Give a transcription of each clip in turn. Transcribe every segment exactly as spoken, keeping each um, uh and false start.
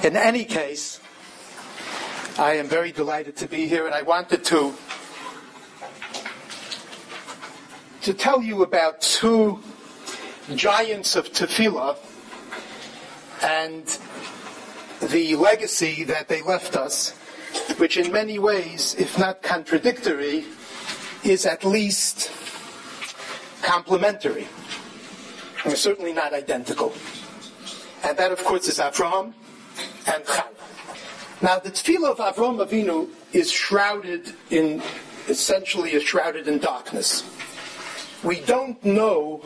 In any case, I am very delighted to be here, and I wanted to to tell you about two giants of tefillah and the legacy that they left us, which in many ways, if not contradictory, is at least complementary. And certainly not identical. And that, of course, is Avraham and Chava. Now, the tefillah of Avraham Avinu is shrouded in, essentially is shrouded in darkness. We don't know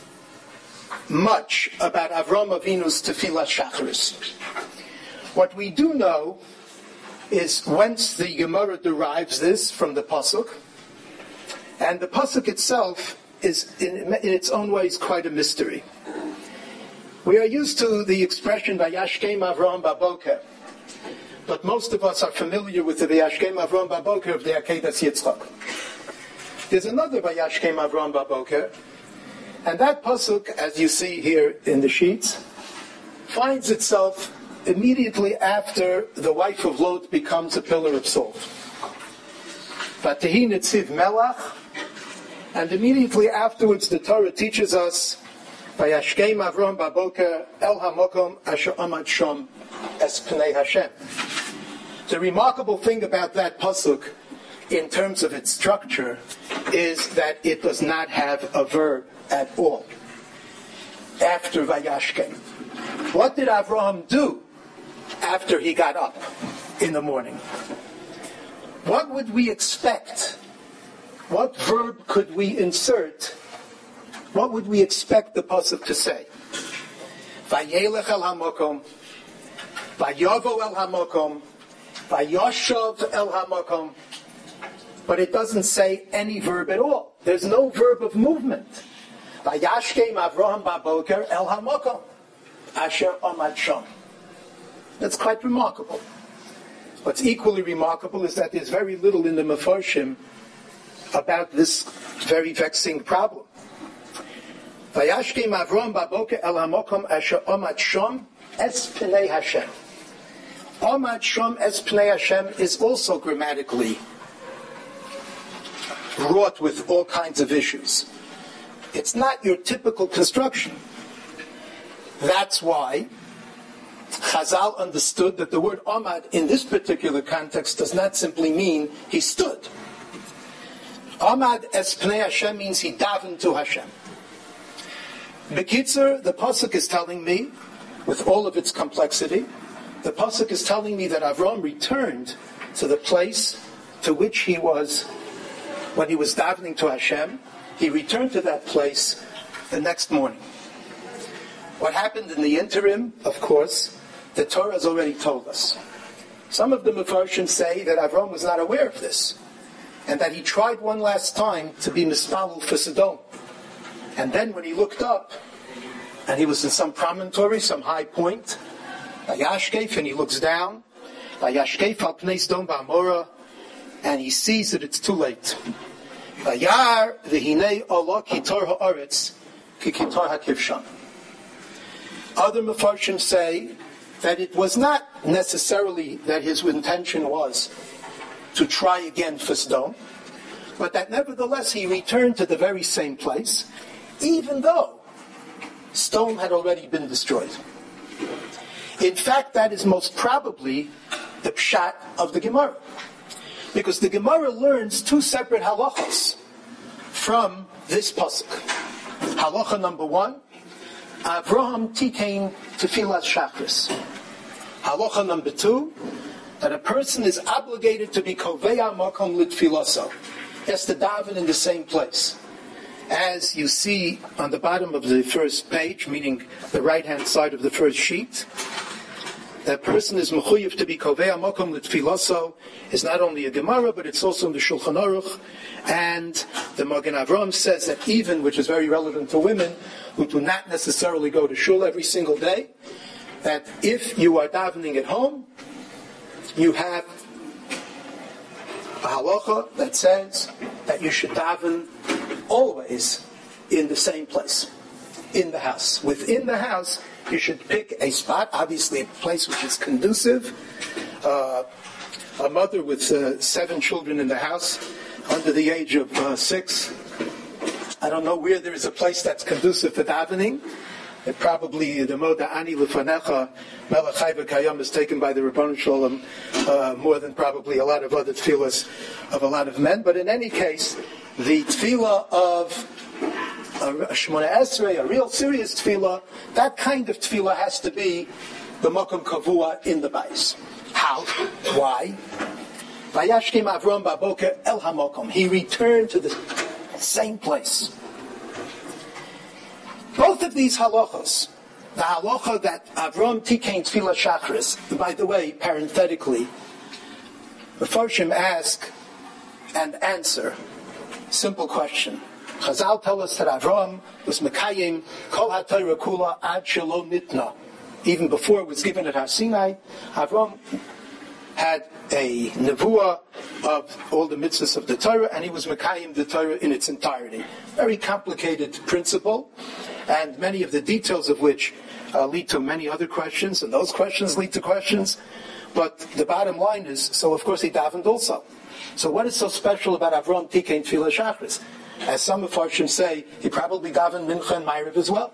much about Avraham Avinu's tefillah shacharis. What we do know is whence the Gemara derives this from the pasuk, and the pasuk itself is, in, in its own ways, quite a mystery. We are used to the expression "Vayashkem Avraham Baboker," but most of us are familiar with the "Vayashkem Avraham Baboker" of the Akedas Yitzchak. There's another "Vayashkem Avraham Baboker," and that pasuk, as you see here in the sheets, finds itself immediately after the wife of Lot becomes a pillar of salt. Vatehi Netziv Melach, and immediately afterwards the Torah teaches us Vayashkem Avraham Baboker El HaMokom Asher Amad Shom Es Pnei Hashem. The remarkable thing about that pasuk, in terms of its structure, is that it does not have a verb at all. After Vayashkem, what did Avraham do after he got up in the morning? What would we expect? What verb could we insert? What would we expect the pasuk to say? Vayelech el hamokom, vayavo el hamokom, vayoshav el hamokom. But it doesn't say any verb at all. There's no verb of movement. Vayashkem Avraham baboker el hamokom, asher amad shom. That's quite remarkable. What's equally remarkable is that there's very little in the Mefarshim about this very vexing problem. Vayashkem Avraham baboker el hamokom asher amad shom es pnei Hashem. Amad shom es pnei Hashem is also grammatically wrought with all kinds of issues. It's not your typical construction. That's why Chazal understood that the word Amad in this particular context does not simply mean he stood. Amad es pnei Hashem means he davened to Hashem. Bekitzer, the pasuk is telling me, with all of its complexity, the pasuk is telling me that Avram returned to the place to which he was when he was davening to Hashem. He returned to that place the next morning. What happened in the interim, of course, the Torah has already told us. Some of the Mefarshim say that Avram was not aware of this, and that he tried one last time to be mispalel for Sodom. And then when he looked up, and he was in some promontory, some high point, Vayashkef, and he looks down, Vayashkef al pnei Sodom va'amora, and he sees that it's too late. Vayar v'hinei Allah kitor ha'aretz ki kitor ha'kivshan. Other Mefarshim say that it was not necessarily that his intention was to try again for Sodom, but that nevertheless he returned to the very same place, even though Sodom had already been destroyed. In fact, that is most probably the pshat of the Gemara, because the Gemara learns two separate halachas from this pasuk. Halacha number one, Avraham tikein tefillas shachris. Halacha number two, that a person is obligated to be koveya makom litfilaso. He has to daven in the same place. As you see on the bottom of the first page, meaning the right-hand side of the first sheet, that person is mechuyev to be koveya makom litfilaso is not only a Gemara, but it's also in the Shulchan Aruch. And the Magen Avraham says that even, which is very relevant to women who do not necessarily go to shul every single day, that if you are davening at home, you have a halacha that says that you should daven always in the same place, in the house. Within the house, You should pick a spot, obviously a place which is conducive. Uh, a mother with uh, seven children in the house, under the age of uh, six. I don't know where there is a place that's conducive for davening. It probably the Moda Ani Lefanecha Melech Chai V'Kayam is taken by the Rebbeinu Shalom uh, more than probably a lot of other tefillahs of a lot of men. But in any case, the tefillah of a Shemona Esrei, a real serious tefillah, that kind of tefillah has to be the Mokum Kavua in the bais. How? Why? Vayashkim Avram Baboker El HaMokum. He returned to the same place. Both of these halachos, the halacha that Avram Tikein Tefillah Shachris, and by the way, parenthetically, the Farshim ask and answer, simple question. Chazal tell us that Avram was Mekayim Kol HaTorah Kula Ad Shelo Nitna. Even before it was given at Har Sinai, Avram had a nevuah of all the mitzvahs of the Torah, and he was Mekayim the Torah in its entirety. Very complicated principle, and many of the details of which uh, lead to many other questions, and those questions lead to questions. But the bottom line is, so of course he davened also. So what is so special about Avram Tikein Tefillah Shachris? As some of Farshim say, he probably davened Mincha and Ma'ariv as well.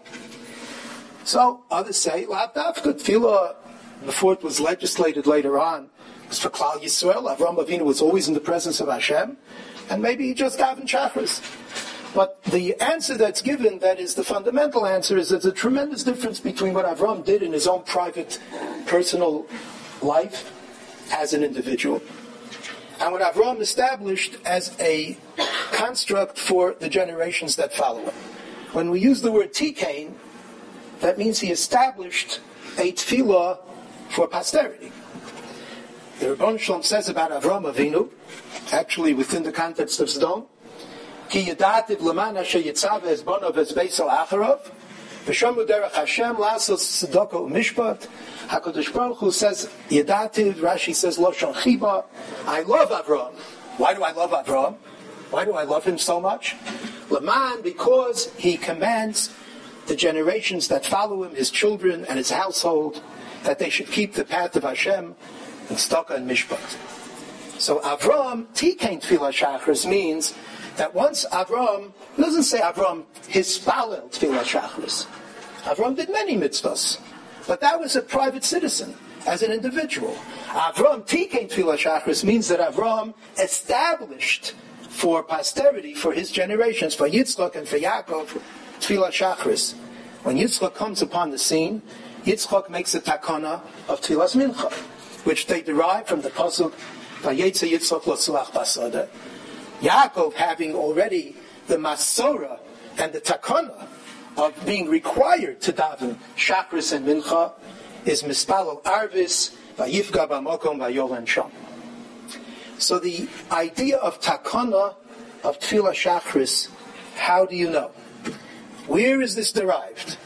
So others say, Lav Dafka Tefillah, before it was legislated later on, was for Klal Yisrael. Avram Avinu was always in the presence of Hashem, and maybe he just davened Shachris. But the answer that's given, that is the fundamental answer, is there's a tremendous difference between what Avram did in his own private, personal life as an individual, and what Avram established as a construct for the generations that follow him. When we use the word Tikein, that means he established a tefillah for posterity. The Rebbeinu Shalom says about Avram Avinu, actually within the context of Sdom, Ki yadativ leman asher yitzav es bonav es beisal acharov, v'shomu derech Hashem lasos tzedakah u'mishpat. HaKadosh Baruch Hu says yadativ, Rashi says loshon chiba. I love Avram. Why do I love Avram? Why do I love him so much? Leman, because he commands the generations that follow him, his children and his household, that they should keep the path of Hashem and tzedakah and mishpat. So Avram Tikein Tefillah Shachris means that once Avram, it doesn't say Avram hispalel Tefillah Shachris. Avram did many mitzvahs, but that was a private citizen, as an individual. Avram Tikein Tefillah Shachris means that Avram established for posterity, for his generations, for Yitzchak and for Yaakov, Tefillah Shachris. When Yitzchak comes upon the scene, Yitzchak makes a takana of Tefillas Mincha, which they derive from the pasuk Vayetze Yitzchak L'Tzuach Basada. Yaakov, having already the Masorah and the takana of being required to daven Shachris and Mincha, is Mispalel Arvis Vayifga B'Mokom Vayovan Sham. So the idea of takana of Tefillah Shachris, how do you know? Where is this derived?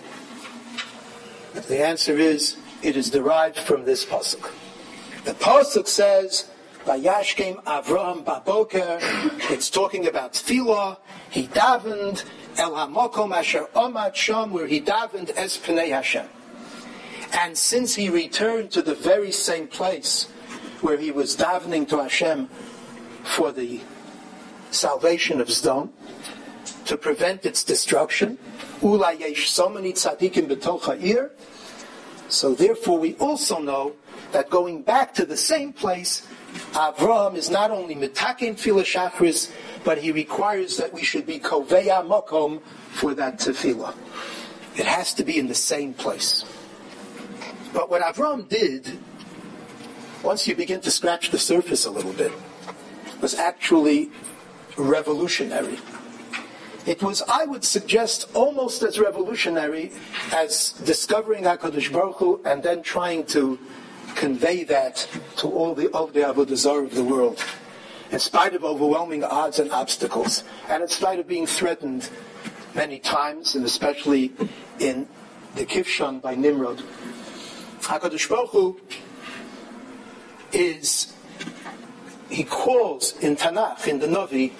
The answer is, it is derived from this pasuk. The pasuk says, Vayashkem Avram Baboker. It's talking about tefillah. He davened El HaMokom Asher Omad Sham, where he davened Es Pnei Hashem. And since he returned to the very same place where he was davening to Hashem for the salvation of Sdom, to prevent its destruction, Ula yesh so many tzaddikim b'toch ha'ir. So therefore we also know that going back to the same place, Avram is not only mitaken tefillah shachris, but he requires that we should be koveya mokom for that tefillah. It has to be in the same place. But what Avram did, once you begin to scratch the surface a little bit, was actually revolutionary. It was, I would suggest, almost as revolutionary as discovering HaKadosh Baruch Hu and then trying to convey that to all the Ovdei Avodah Zarah of the world, in spite of overwhelming odds and obstacles, and in spite of being threatened many times, and especially in the Kivshan by Nimrod. HaKadosh Baruch Hu is, he calls in Tanakh, in the Navi,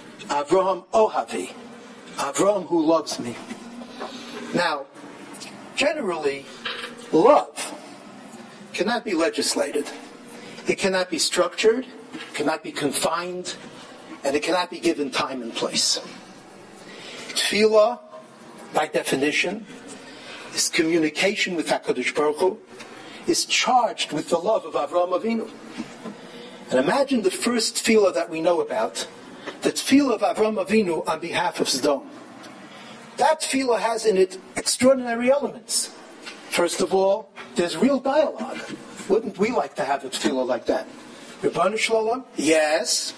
Avraham Ohavi, Avram who loves me. Now, generally, love cannot be legislated. It cannot be structured, it cannot be confined, and it cannot be given time and place. Tefillah, by definition, is communication with HaKadosh Baruch Hu, is charged with the love of Avraham Avinu. And imagine the first tefillah that we know about, the tefillah of Avraham Avinu on behalf of Sodom. That tefillah has in it extraordinary elements. First of all, there's real dialogue. Wouldn't we like to have a tefillah like that? Ribbon Shalom? Yes.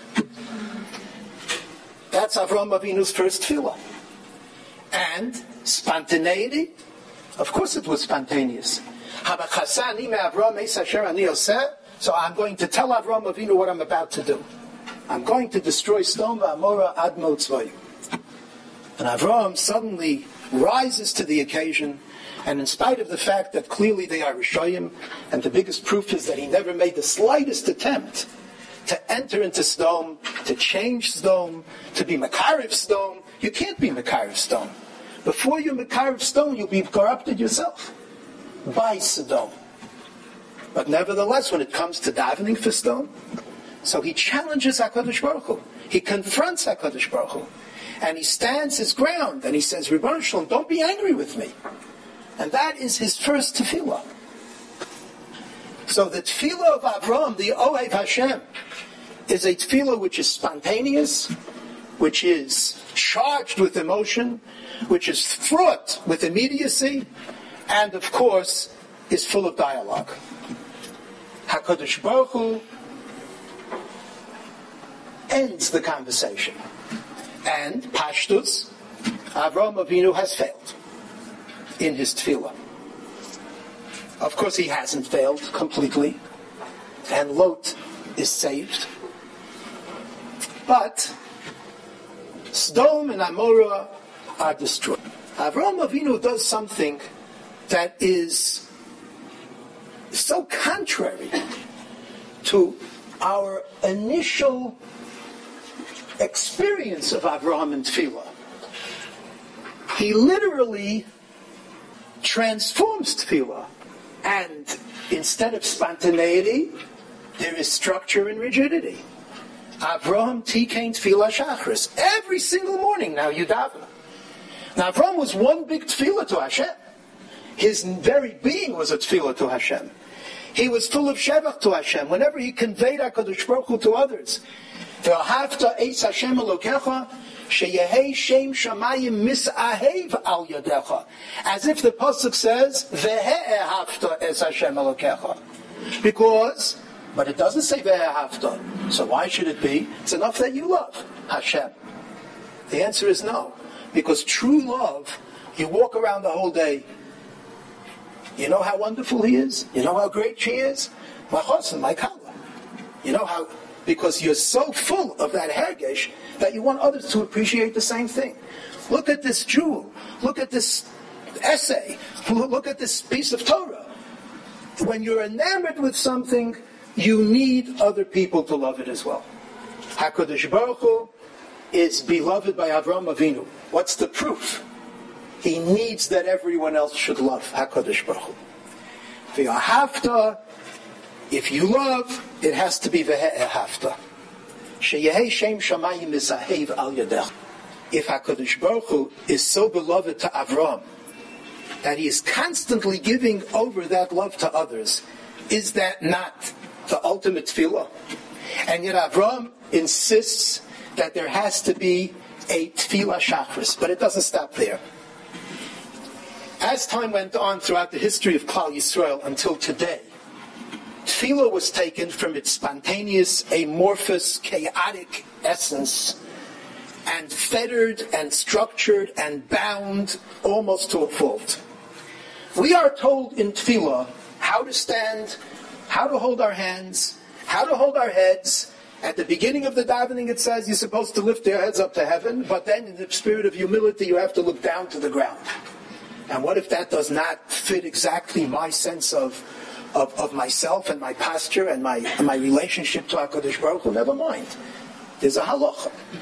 That's Avraham Avinu's first tefillah. And spontaneity? Of course it was spontaneous. So I'm going to tell Avraham Avinu what I'm about to do. I'm going to destroy Sodom v'Amorah ad Motzvah. And Avraham suddenly rises to the occasion, and in spite of the fact that clearly they are Rishayim, and the biggest proof is that he never made the slightest attempt to enter into Sodom, to change Sodom, to be Makarev Sodom. You can't be Makarev Sodom. Before you're Makarev Sodom, you'll be corrupted yourself by Sodom. But nevertheless, when it comes to davening for Sodom, so he challenges HaKadosh Baruch Hu. He confronts HaKadosh Baruch Hu. And he stands his ground, and he says, Ribbon Shalom, don't be angry with me. And that is his first tefillah. So the tefillah of Avraham, the Ohev Hashem, is a tefillah which is spontaneous, which is charged with emotion, which is fraught with immediacy, and of course, is full of dialogue. HaKadosh Baruch Hu ends the conversation. And Pashtus, Avraham Avinu has failed in his tefillah. Of course, he hasn't failed completely, and Lot is saved. But Sodom and Amorah are destroyed. Avraham Avinu does something that is so contrary to our initial experience of Avraham and Tefillah. He literally transforms Tefillah, and instead of spontaneity, there is structure and rigidity. Avraham tikain Tefillah Shachris. Every single morning now you daven. Now Avraham was one big Tefillah to Hashem. His very being was a Tefillah to Hashem. He was full of Shevach to Hashem. Whenever he conveyed HaKadosh Baruch Hu to others, V'ahavta eis Hashem Elokecha, sheyehei shem shamayim misahev al yadecha. As if the pasuk says, V'he'ehavta es Hashem Elokecha. Because, but it doesn't say V'he'ehavta. So why should it be? It's enough that you love Hashem. The answer is no. Because true love, you walk around the whole day. You know how wonderful he is? You know how great she is? My chosn, my kala. You know how... Because you're so full of that hergesh that you want others to appreciate the same thing. Look at this jewel. Look at this essay. Look at this piece of Torah. When you're enamored with something, you need other people to love it as well. HaKadosh Baruch Hu is beloved by Avraham Avinu. What's the proof? He needs that everyone else should love HaKadosh Baruch Hu. V'ahavta, if you love, it has to be v'he'ehavta. Sheyehei shem shamayim misahev al yadech. If HaKadosh Baruch Hu is so beloved to Avraham that he is constantly giving over that love to others, is that not the ultimate tefillah? And yet Avraham insists that there has to be a tefillah shachris, but it doesn't stop there. As time went on throughout the history of Klal Yisrael until today, Tefillah was taken from its spontaneous, amorphous, chaotic essence and fettered and structured and bound almost to a fault. We are told in Tefillah how to stand, how to hold our hands, how to hold our heads. At the beginning of the davening it says you're supposed to lift your heads up to heaven, but then in the spirit of humility you have to look down to the ground. And what if that does not fit exactly my sense of Of, of myself and my posture and my and my relationship to HaKadosh Baruch Hu? Never mind. There's a halacha.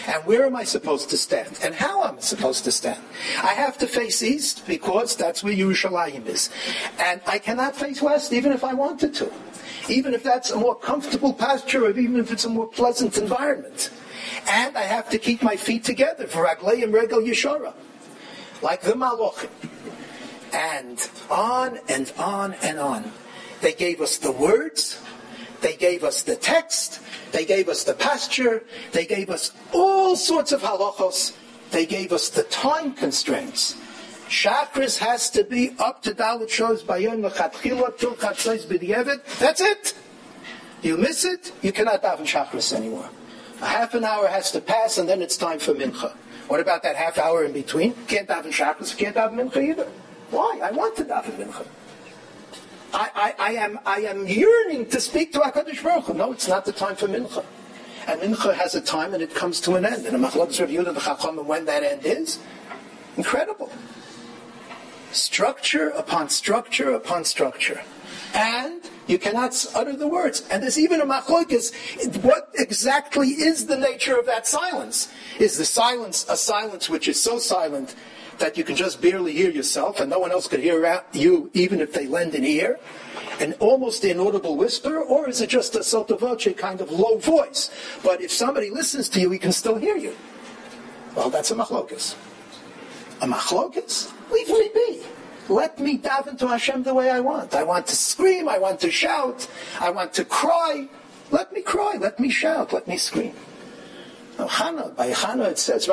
And where am I supposed to stand? And how am I supposed to stand? I have to face east because that's where Yerushalayim is. And I cannot face west even if I wanted to. Even if that's a more comfortable pasture or even if it's a more pleasant environment. And I have to keep my feet together for Ragleim Regel Yeshara. Like the Malachim. And on and on and on. They gave us the words. They gave us the text. They gave us the pasture. They gave us all sorts of halachos. They gave us the time constraints. Shachris has to be up to Dalit Shos Bayon L'Chatchila Til Chatzos B'Di'evet. That's it. You miss it, you cannot daven Shachris anymore. A half an hour has to pass, and then it's time for Mincha. What about that half hour in between? Can't daven Shachris, can't daven Mincha either. Why? I want to daven Mincha. I, I, I am I am yearning to speak to HaKadosh Baruch Hu. No, it's not the time for Mincha. And Mincha has a time, and it comes to an end. And a Machlokes Rav Yehuda v'Chachamim, when that end is, incredible. Structure upon structure upon structure. And you cannot utter the words. And there's even a machlokes. What exactly is the nature of that silence? Is the silence a silence which is so silent that you can just barely hear yourself and no one else could hear you even if they lend an ear? An almost inaudible whisper? Or is it just a sotto voce kind of low voice? But if somebody listens to you, he can still hear you. Well, that's a machlokes. A machlokes? Leave me be. Let me daven to Hashem the way I want. I want to scream. I want to shout. I want to cry. Let me cry. Let me shout. Let me scream. Now, Chana, by Chana it says,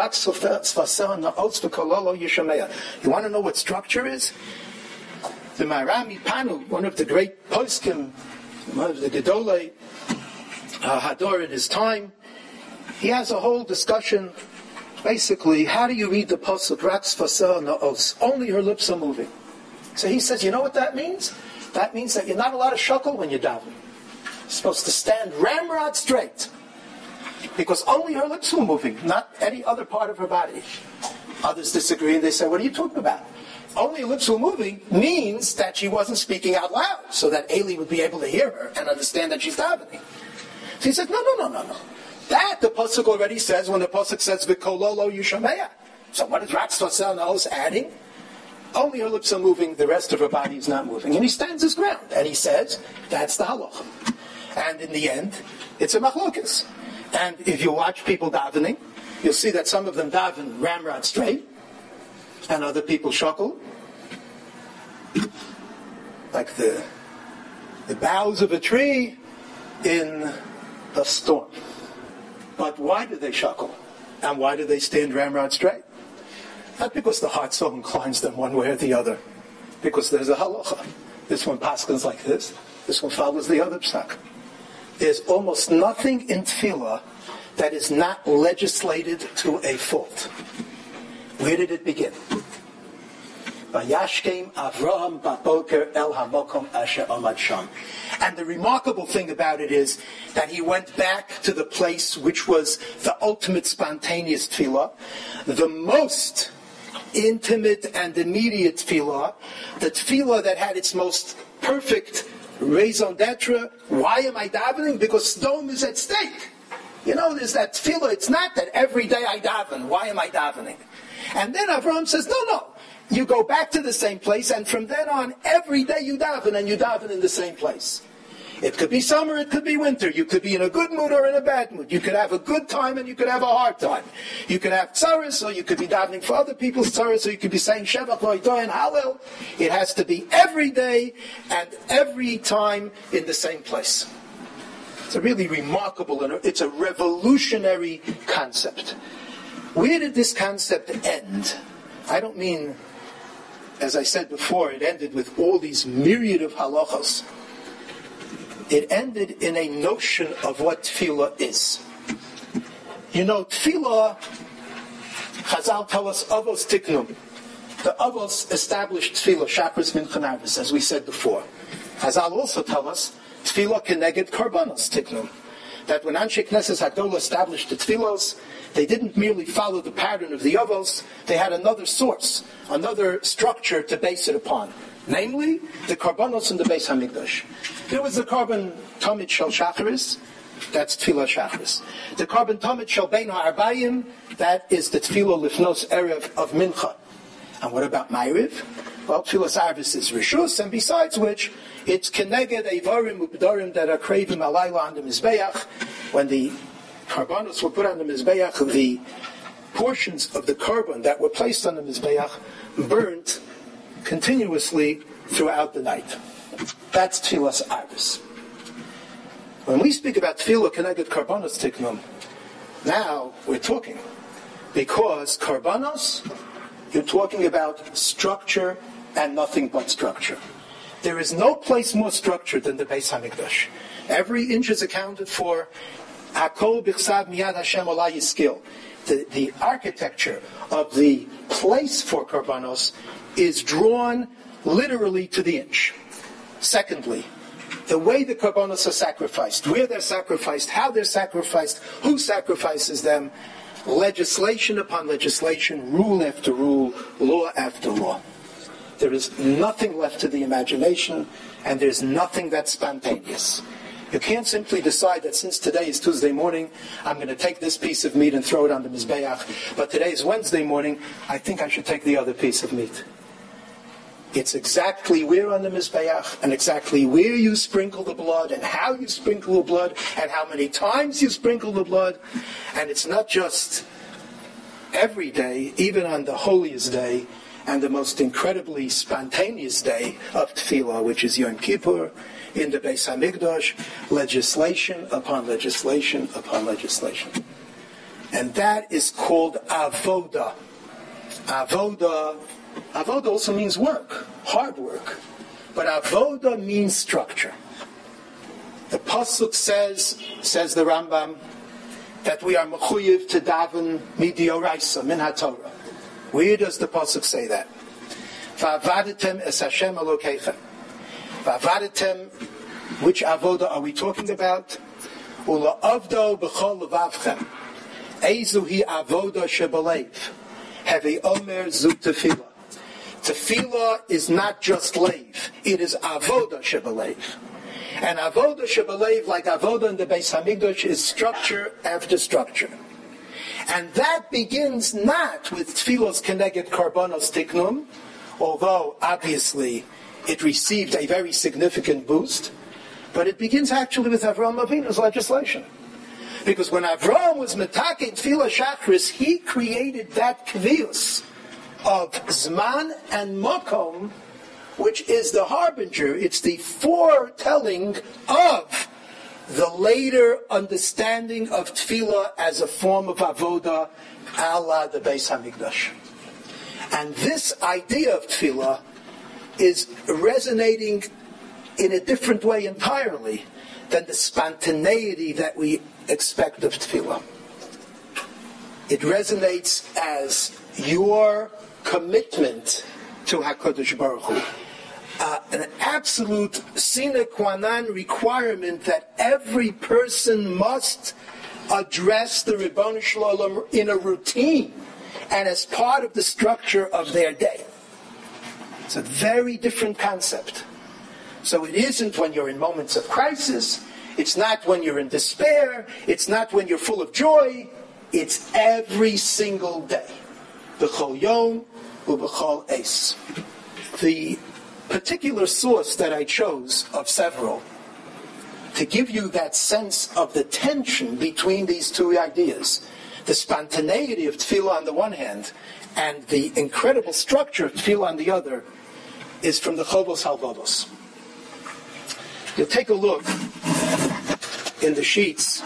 you want to know what structure is? The Marami Panu, one of the great poskim, one of the Gedolei uh, Hador in his time, he has a whole discussion. Basically, how do you read the pasuk? Raks Fasel Na'os. Only her lips are moving. So he says, you know what that means? That means that you're not allowed to shuckle when you're davening. You're supposed to stand ramrod straight. Because only her lips were moving, not any other part of her body. Others disagree and they say, what are you talking about? Only her lips were moving means that she wasn't speaking out loud, so that Eli would be able to hear her and understand that she's davening. So he said, no, no, no, no, no. That the pasuk already says when the pasuk says v'kololo yushameya. So what is Raks Fasel Na'os adding? Only her lips are moving, the rest of her body is not moving. And he stands his ground. And he says, that's the halacha. And in the end, it's a machlokes. And if you watch people davening, you'll see that some of them daven ramrod straight, and other people shuckle, like the, the boughs of a tree in a storm. But why do they shuckle? And why do they stand ramrod straight? Not because the heart so inclines them one way or the other. Because there's a halacha. This one paskins like this. This one follows the other psak. There's almost nothing in tefillah that is not legislated to a fault. Where did it begin? Vayashkem Avraham baboker el hamokom asher amad sham. And the remarkable thing about it is that he went back to the place which was the ultimate spontaneous tefillah, the most intimate and immediate tefillah, the tefillah that had its most perfect raison d'etre. Why am I davening? Because Sdom is at stake. You know, there's that tefillah. It's not that every day I daven. Why am I davening? And then Avraham says, no, no. You go back to the same place, and from then on, every day you daven, and you daven in the same place. It could be summer, it could be winter. You could be in a good mood or in a bad mood. You could have a good time and you could have a hard time. You could have tzaras, or you could be davening for other people's tzaras, or you could be saying Shevach Lo'itoy and Hallel. It has to be every day and every time in the same place. It's a really remarkable, and it's a revolutionary concept. Where did this concept end? I don't mean, as I said before, it ended with all these myriad of halachas. It ended in a notion of what tefillah is. You know, tefillah, Chazal tell us, avos tiknum. The avos established tefillah, shachris mincha narvis, as we said before. Chazal also tell us, tefillah keneged karbanos tiknum. That when Anshe Knesset Hagdolah established the tefillos, they didn't merely follow the pattern of the avos, they had another source, another structure to base it upon. namely the Karbanos in the Beis Hamikdash. There was the Karban Tamid Shel Shacharis, that's Tefillah Shacharis. The Karban Tamid Shel Bein HaArbayim, that is the Tefillah Lifnos Erev of Mincha. And what about Ma'ariv? Well, Tefillah Arvis is Rishus, and besides which, it's Keneged Eivarim Ubdarim that are craving Alayla on the Mizbeach. When the Karbanos were put on the Mizbeach, the portions of the Karban that were placed on the Mizbeach burnt continuously throughout the night. That's Tefillah Arvis. When we speak about Tefillah Keneged Karbanos Tiknum, now we're talking. Because Karbanos, you're talking about structure and nothing but structure. There is no place more structured than the Beis Hamikdash. Every inch is accounted for. Hakol b'chsav miyad Hashem olah yiskil. The, the architecture of the place for Karbanos is drawn literally to the inch. Secondly, the way the Karbanos are sacrificed, where they're sacrificed, how they're sacrificed, who sacrifices them, legislation upon legislation, rule after rule, law after law. There is nothing left to the imagination, and there's nothing that's spontaneous. You can't simply decide that since today is Tuesday morning, I'm going to take this piece of meat and throw it on the Mizbeach, but today is Wednesday morning, I think I should take the other piece of meat. It's exactly where on the Mizbeach, and exactly where you sprinkle the blood, and how you sprinkle the blood, and how many times you sprinkle the blood. And it's not just every day, even on the holiest day, and the most incredibly spontaneous day of Tefillah, which is Yom Kippur, in the Beis Hamikdash, legislation upon legislation upon legislation. And that is called Avoda. Avoda Avoda also means work, hard work. But Avoda means structure. The Pasuk says, says the Rambam, that we are mechuyev to daven midioraisa, min haTorah. Where does the Pasuk say that? Va'avadetem es Hashem Elokeichem. Va'avadetem, which Avoda are we talking about? Ula'avdo b'chol levavchem. Eizu hi Avoda shebalev. Hevi omer zu tefillah. Tefillah is not just leiv, it is avoda shebalev. And avoda shebalev, like avoda in the Beis Hamikdash, is structure after structure. And that begins not with tefillos keneged karbanos tiknum, although obviously it received a very significant boost, but it begins actually with Avraham Avinu's legislation. Because when Avraham was metaking tefillah shachris, he created that kvius of Zman and Makom, which is the harbinger, it's the foretelling of the later understanding of Tefillah as a form of Avoda a la the Beis Hamikdash. And this idea of Tefillah is resonating in a different way entirely than the spontaneity that we expect of Tefillah. It resonates as your commitment to HaKadosh Baruch Hu. Uh, an absolute sine qua non requirement that every person must address the Ribono Shel Olam in a routine and as part of the structure of their day. It's a very different concept. So it isn't when you're in moments of crisis, it's not when you're in despair, it's not when you're full of joy, it's every single day. B'chol yom u'b'chol eis. The particular source that I chose of several to give you that sense of the tension between these two ideas, the spontaneity of tefillah on the one hand and the incredible structure of tefillah on the other, is from the Chovos Halvados. You'll take a look in the sheets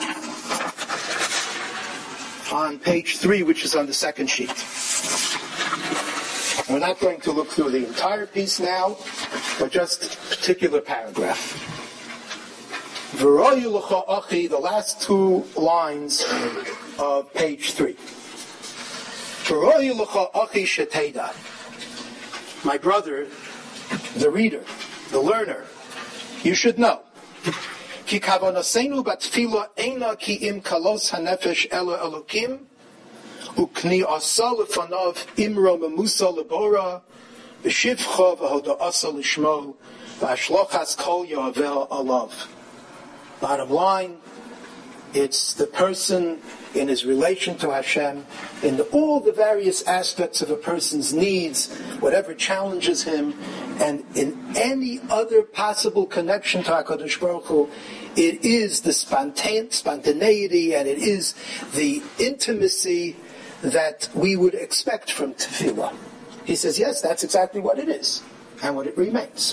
on page three, which is on the second sheet. We're not going to look through the entire piece now, but just a particular paragraph. V'royu l'cha achi, the last two lines of page three. V'royu l'cha achi sheteda. My brother, the reader, the learner, you should know. Ki kavanaseinu batfila eina ki im kalos hanefesh ela elokim ukni asa lefanav imro memusa lebora B'shivcha v'hoda'asa l'shmo v'ashlochas kol yo'avel alav. Bottom line, it's the person in his relation to Hashem, in all the various aspects of a person's needs, whatever challenges him, and in any other possible connection to HaKadosh Baruch Hu, it is the spontane, spontaneity and it is the intimacy that we would expect from tefillah. He says, yes, that's exactly what it is, and what it remains.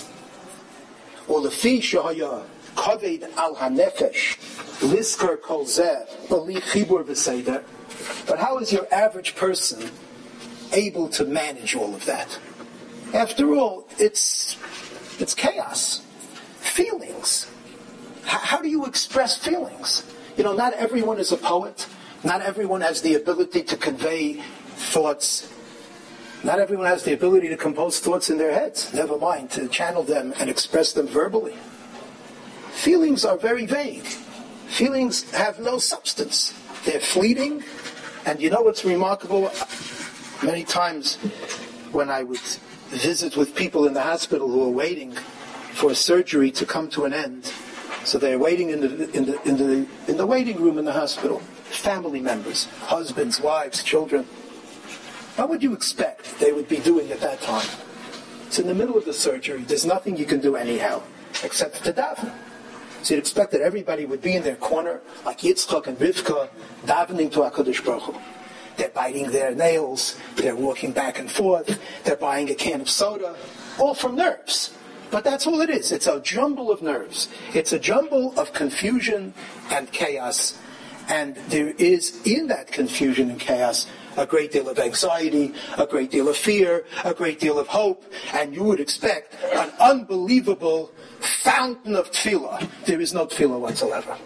Ulefi shehaya kaved al hanefesh liskar kol zeh b'li chibur v'seder. But how is your average person able to manage all of that? After all, it's it's chaos. Feelings. H- how do you express feelings? You know, not everyone is a poet. Not everyone has the ability to convey thoughts. Not everyone has the ability to compose thoughts in their heads. Never mind to channel them and express them verbally. Feelings are very vague. Feelings have no substance. They're fleeting. And you know what's remarkable? Many times when I would visit with people in the hospital who are waiting for surgery to come to an end, so they're waiting in the in the in the in the waiting room in the hospital. Family members, husbands, wives, children. What would you expect they would be doing at that time? It's in the middle of the surgery. There's nothing you can do anyhow, except to daven. So you'd expect that everybody would be in their corner, like Yitzchak and Rivka, davening to HaKadosh Baruch Hu. They're biting their nails, they're walking back and forth, they're buying a can of soda, all from nerves. But that's all it is. It's a jumble of nerves. It's a jumble of confusion and chaos. And there is, in that confusion and chaos, a great deal of anxiety, a great deal of fear, a great deal of hope, and you would expect an unbelievable fountain of tefillah. There is no tefillah whatsoever.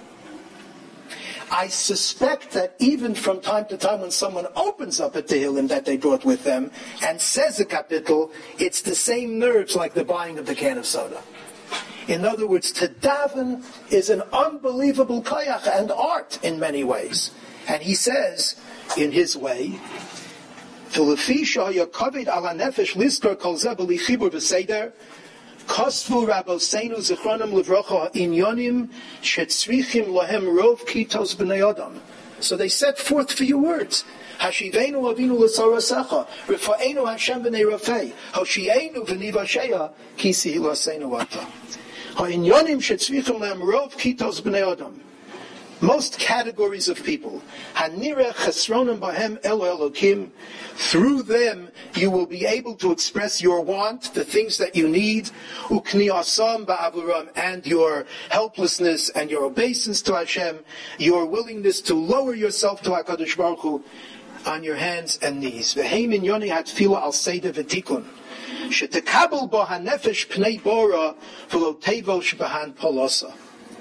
I suspect that even from time to time when someone opens up a Tehillim that they brought with them and says a kapitel, it's the same nerves like the buying of the can of soda. In other words, to daven is an unbelievable koyach and art in many ways. And he says, in his way, Kosvu Rabosenu Zichronim Livrocha Inyonim Shetzrichim Lohem Rov Kitos B'nei Adam. So they set forth for you words. Hashivenu Avinu L'Sarasecha Rifa'enu Hashem B'nei Rafei Hoshienu V'nivasheya Kisi Hilasenu Ata Ha'inyonim Shetzrichim Lohem Rov Kitos B'nei Adam. Most categories of people, Hanira Chesronim Bahem Elo Elokim, through them you will be able to express your want, the things that you need, Ukniasam Ba'avuram, and your helplessness and your obeisance to Hashem, your willingness to lower yourself to HaKadosh Baruch Hu on your hands and knees. V'heim Yoni Hatfila Al Seder V'tikun, Shetekabel Bo HaNefesh Pnei Bora V'lo Tevosh B'han Polosa.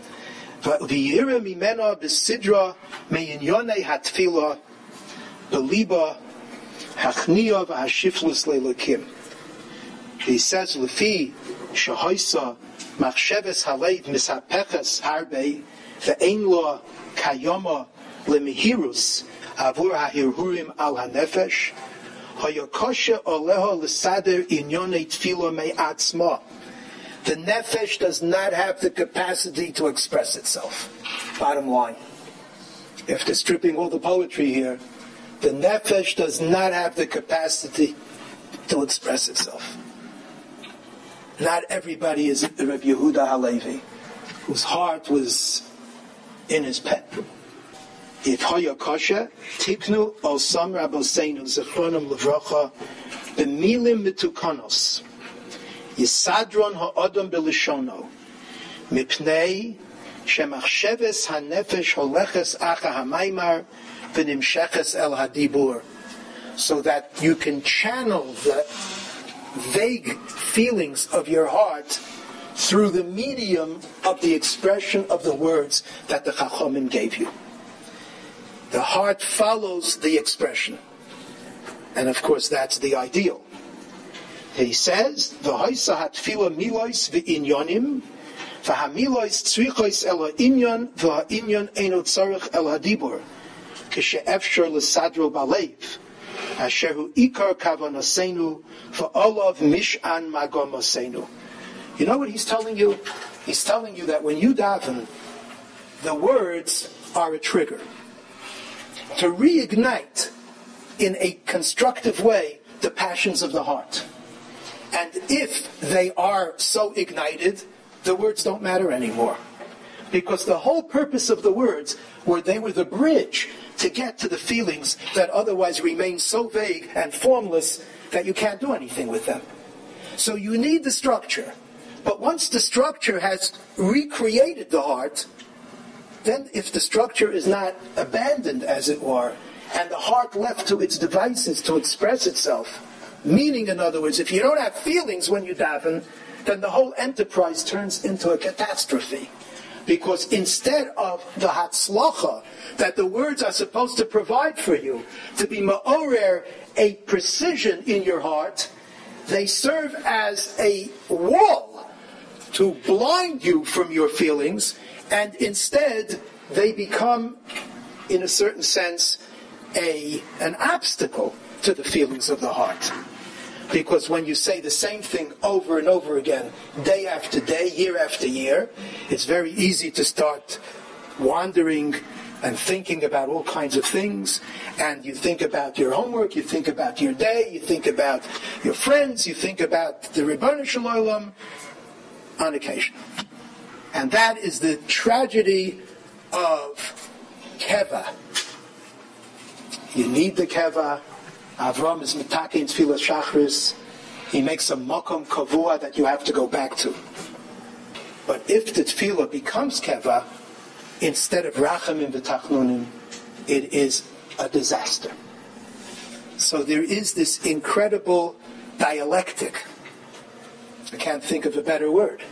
V'yira mimena b'sidra me'inyonei hatfila b'liba hachniya v'hashiflus le'lokim. He says, Lefi shahoisa machsheves halev misapeches harbe ve'ein lo kayoma lemihirus avur ha'hirhurim al hanefesh hayakosha oleho l'sader inyonei tfila me'atzma. The nefesh does not have the capacity to express itself. Bottom line. After stripping all the poetry here, the nefesh does not have the capacity to express itself. Not everybody is Rabbi Yehuda Halevi, whose heart was in his pen. If Hoya Kosha, Tiknu Osam Rabosenu Zechronim Levrocha, B'milim Mitukonos. Yisadron ha'odom belishono, mipnei shemachsheves hanefesh holeches acha hamaymar v'nimsheches el hadibur, so that you can channel the vague feelings of your heart through the medium of the expression of the words that the Chachomim gave you. The heart follows the expression, and of course that's the ideal. He says, "V'hoisa hatfila milois v'inyonim, v'hamilois tzrichos el ha'inyon, v'ha'inyon eino tzarich el hadibur, k'she'efshar l'sadro balev, Asheru ikar kavanasenu for olav mishan magomosenu. You know what he's telling you? He's telling you that when you daven, the words are a trigger to reignite in a constructive way the passions of the heart. And if they are so ignited, the words don't matter anymore. Because the whole purpose of the words were they were the bridge to get to the feelings that otherwise remain so vague and formless that you can't do anything with them. So you need the structure. But once the structure has recreated the heart, then if the structure is not abandoned, as it were, and the heart left to its devices to express itself, meaning, in other words, if you don't have feelings when you daven, then the whole enterprise turns into a catastrophe. Because instead of the hatzlacha that the words are supposed to provide for you, to be ma'orer, a precision in your heart, they serve as a wall to blind you from your feelings, and instead they become, in a certain sense, a an obstacle to the feelings of the heart. Because when you say the same thing over and over again, day after day, year after year, it's very easy to start wandering and thinking about all kinds of things. And you think about your homework, you think about your day, you think about your friends, you think about the Ribono Shel Olam on occasion. And that is the tragedy of keva. You need the keva. Avram is mitake in Tfilas Shachris. He makes a makom kavua that you have to go back to. But if the tefillah becomes keva, instead of rachamim v'tachnunim, it is a disaster. So there is this incredible dialectic. I can't think of a better word.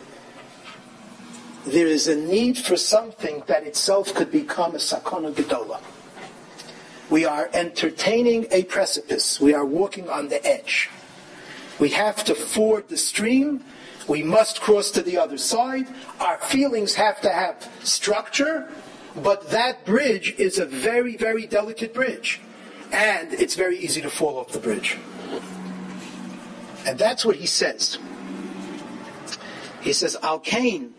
There is a need for something that itself could become a sakona gedola. We are entertaining a precipice. We are walking on the edge. We have to ford the stream. We must cross to the other side. Our feelings have to have structure, but that bridge is a very, very delicate bridge. And it's very easy to fall off the bridge. And that's what he says. He says, Al Kain,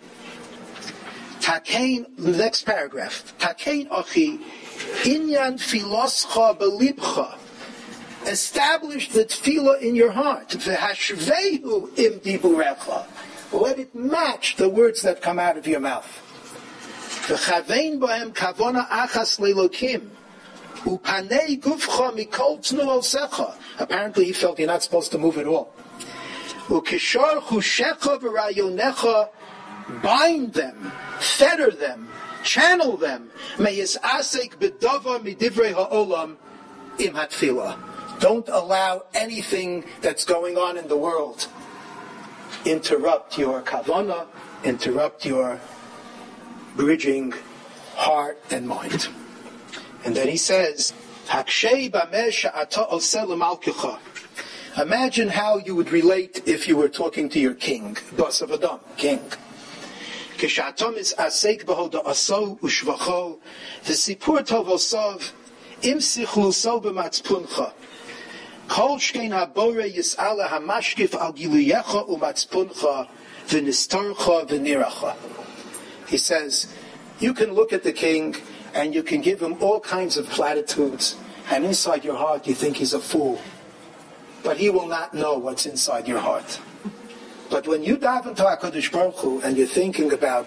Takain, the next paragraph, Takain Ochi, Inyan filoscha belibcha. Establish the tefillah in your heart. V'hashvehu im diburecha. Let it match the words that come out of your mouth. V'chavein bohem kavona achas leilokim. Upanei gufcha mikol tnu olsecha. Apparently he felt you're not supposed to move at all. Ukishor chushecha v'rayonecha. Bind them, fetter them, channel them. Meyisasek b'dava midivrei ha'olam im hatfilah. Don't allow anything that's going on in the world interrupt your kavanah, interrupt your bridging heart and mind. And then he says, Hakshei b'meh she'ata oseh l'malkecha. Imagine how you would relate if you were talking to your king, Bas of Adam, king. Kishatom is asek b'hoda'aso u'shvacho, v'sipur tovosov im sichluso b'matzpuncha. Kol shkein habore yis'ala hamashkif al giluyecha u'matzpuncha v'nistarcha v'niracha. He says, you can look at the king and you can give him all kinds of platitudes, and inside your heart you think he's a fool. But he will not know what's inside your heart. But when you daven to HaKadosh Baruch Hu and you're thinking about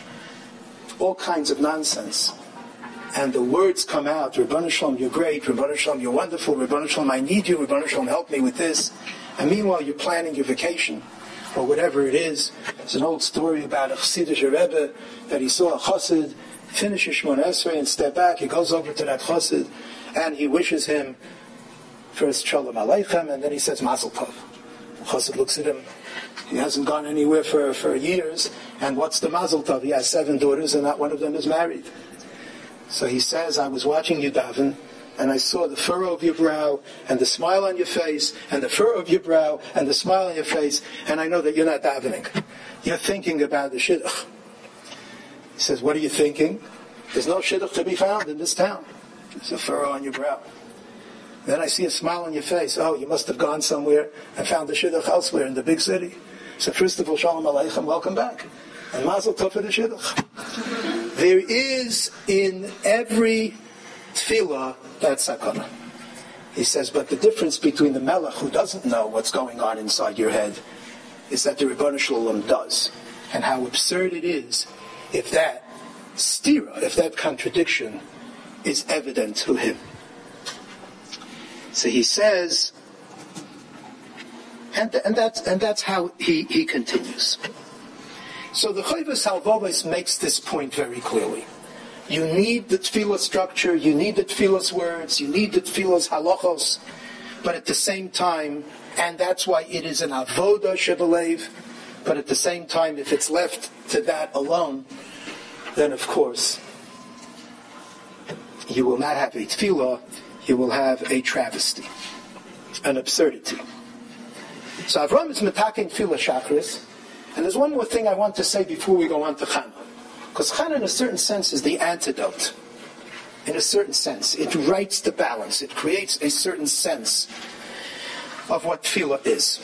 all kinds of nonsense, and the words come out, Ribono Shel Olam, you're great, Ribono Shel Olam, you're wonderful, Ribono Shel Olam, I need you, Ribono Shel Olam, help me with this. And meanwhile you're planning your vacation, or whatever it is. There's an old story about a Chassidish Rebbe that he saw a Chassid finish his Shemona Esrei and step back. He goes over to that Chassid and he wishes him first Shalom Aleichem, and then he says Mazel Tov. The Chassid looks at him. He hasn't gone anywhere for, for years, and what's the Mazel Tov? He has seven daughters and not one of them is married. So he says, I was watching you daven, and I saw the furrow of your brow, and the smile on your face, and the furrow of your brow, and the smile on your face, and I know that you're not davening. You're thinking about the shidduch. He says, what are you thinking? There's no shidduch to be found in this town. There's a furrow on your brow. Then I see a smile on your face. Oh, you must have gone somewhere and found the shidduch elsewhere in the big city. So first of all, shalom aleichem, welcome back. And mazel tov for the shidduch. There is in every tefillah that sakana. He says, but the difference between the melech who doesn't know what's going on inside your head is that the Ribono Shel Olam does. And how absurd it is if that stira, if that contradiction is evident to him. So he says, and, and, that's, and that's how he, he continues. So the Chovos HaLevavos makes this point very clearly. You need the tefillah structure, you need the tefillah's words, you need the tefillah's halachos, but at the same time, and that's why it is an avoda shebelev, but at the same time, if it's left to that alone, then of course, you will not have a tefillah, you will have a travesty, an absurdity. So Avram is metaking tefillah shachris, and there's one more thing I want to say before we go on to Chana. Because Chana, in a certain sense, is the antidote. In a certain sense. It rights the balance. It creates a certain sense of what tefillah is.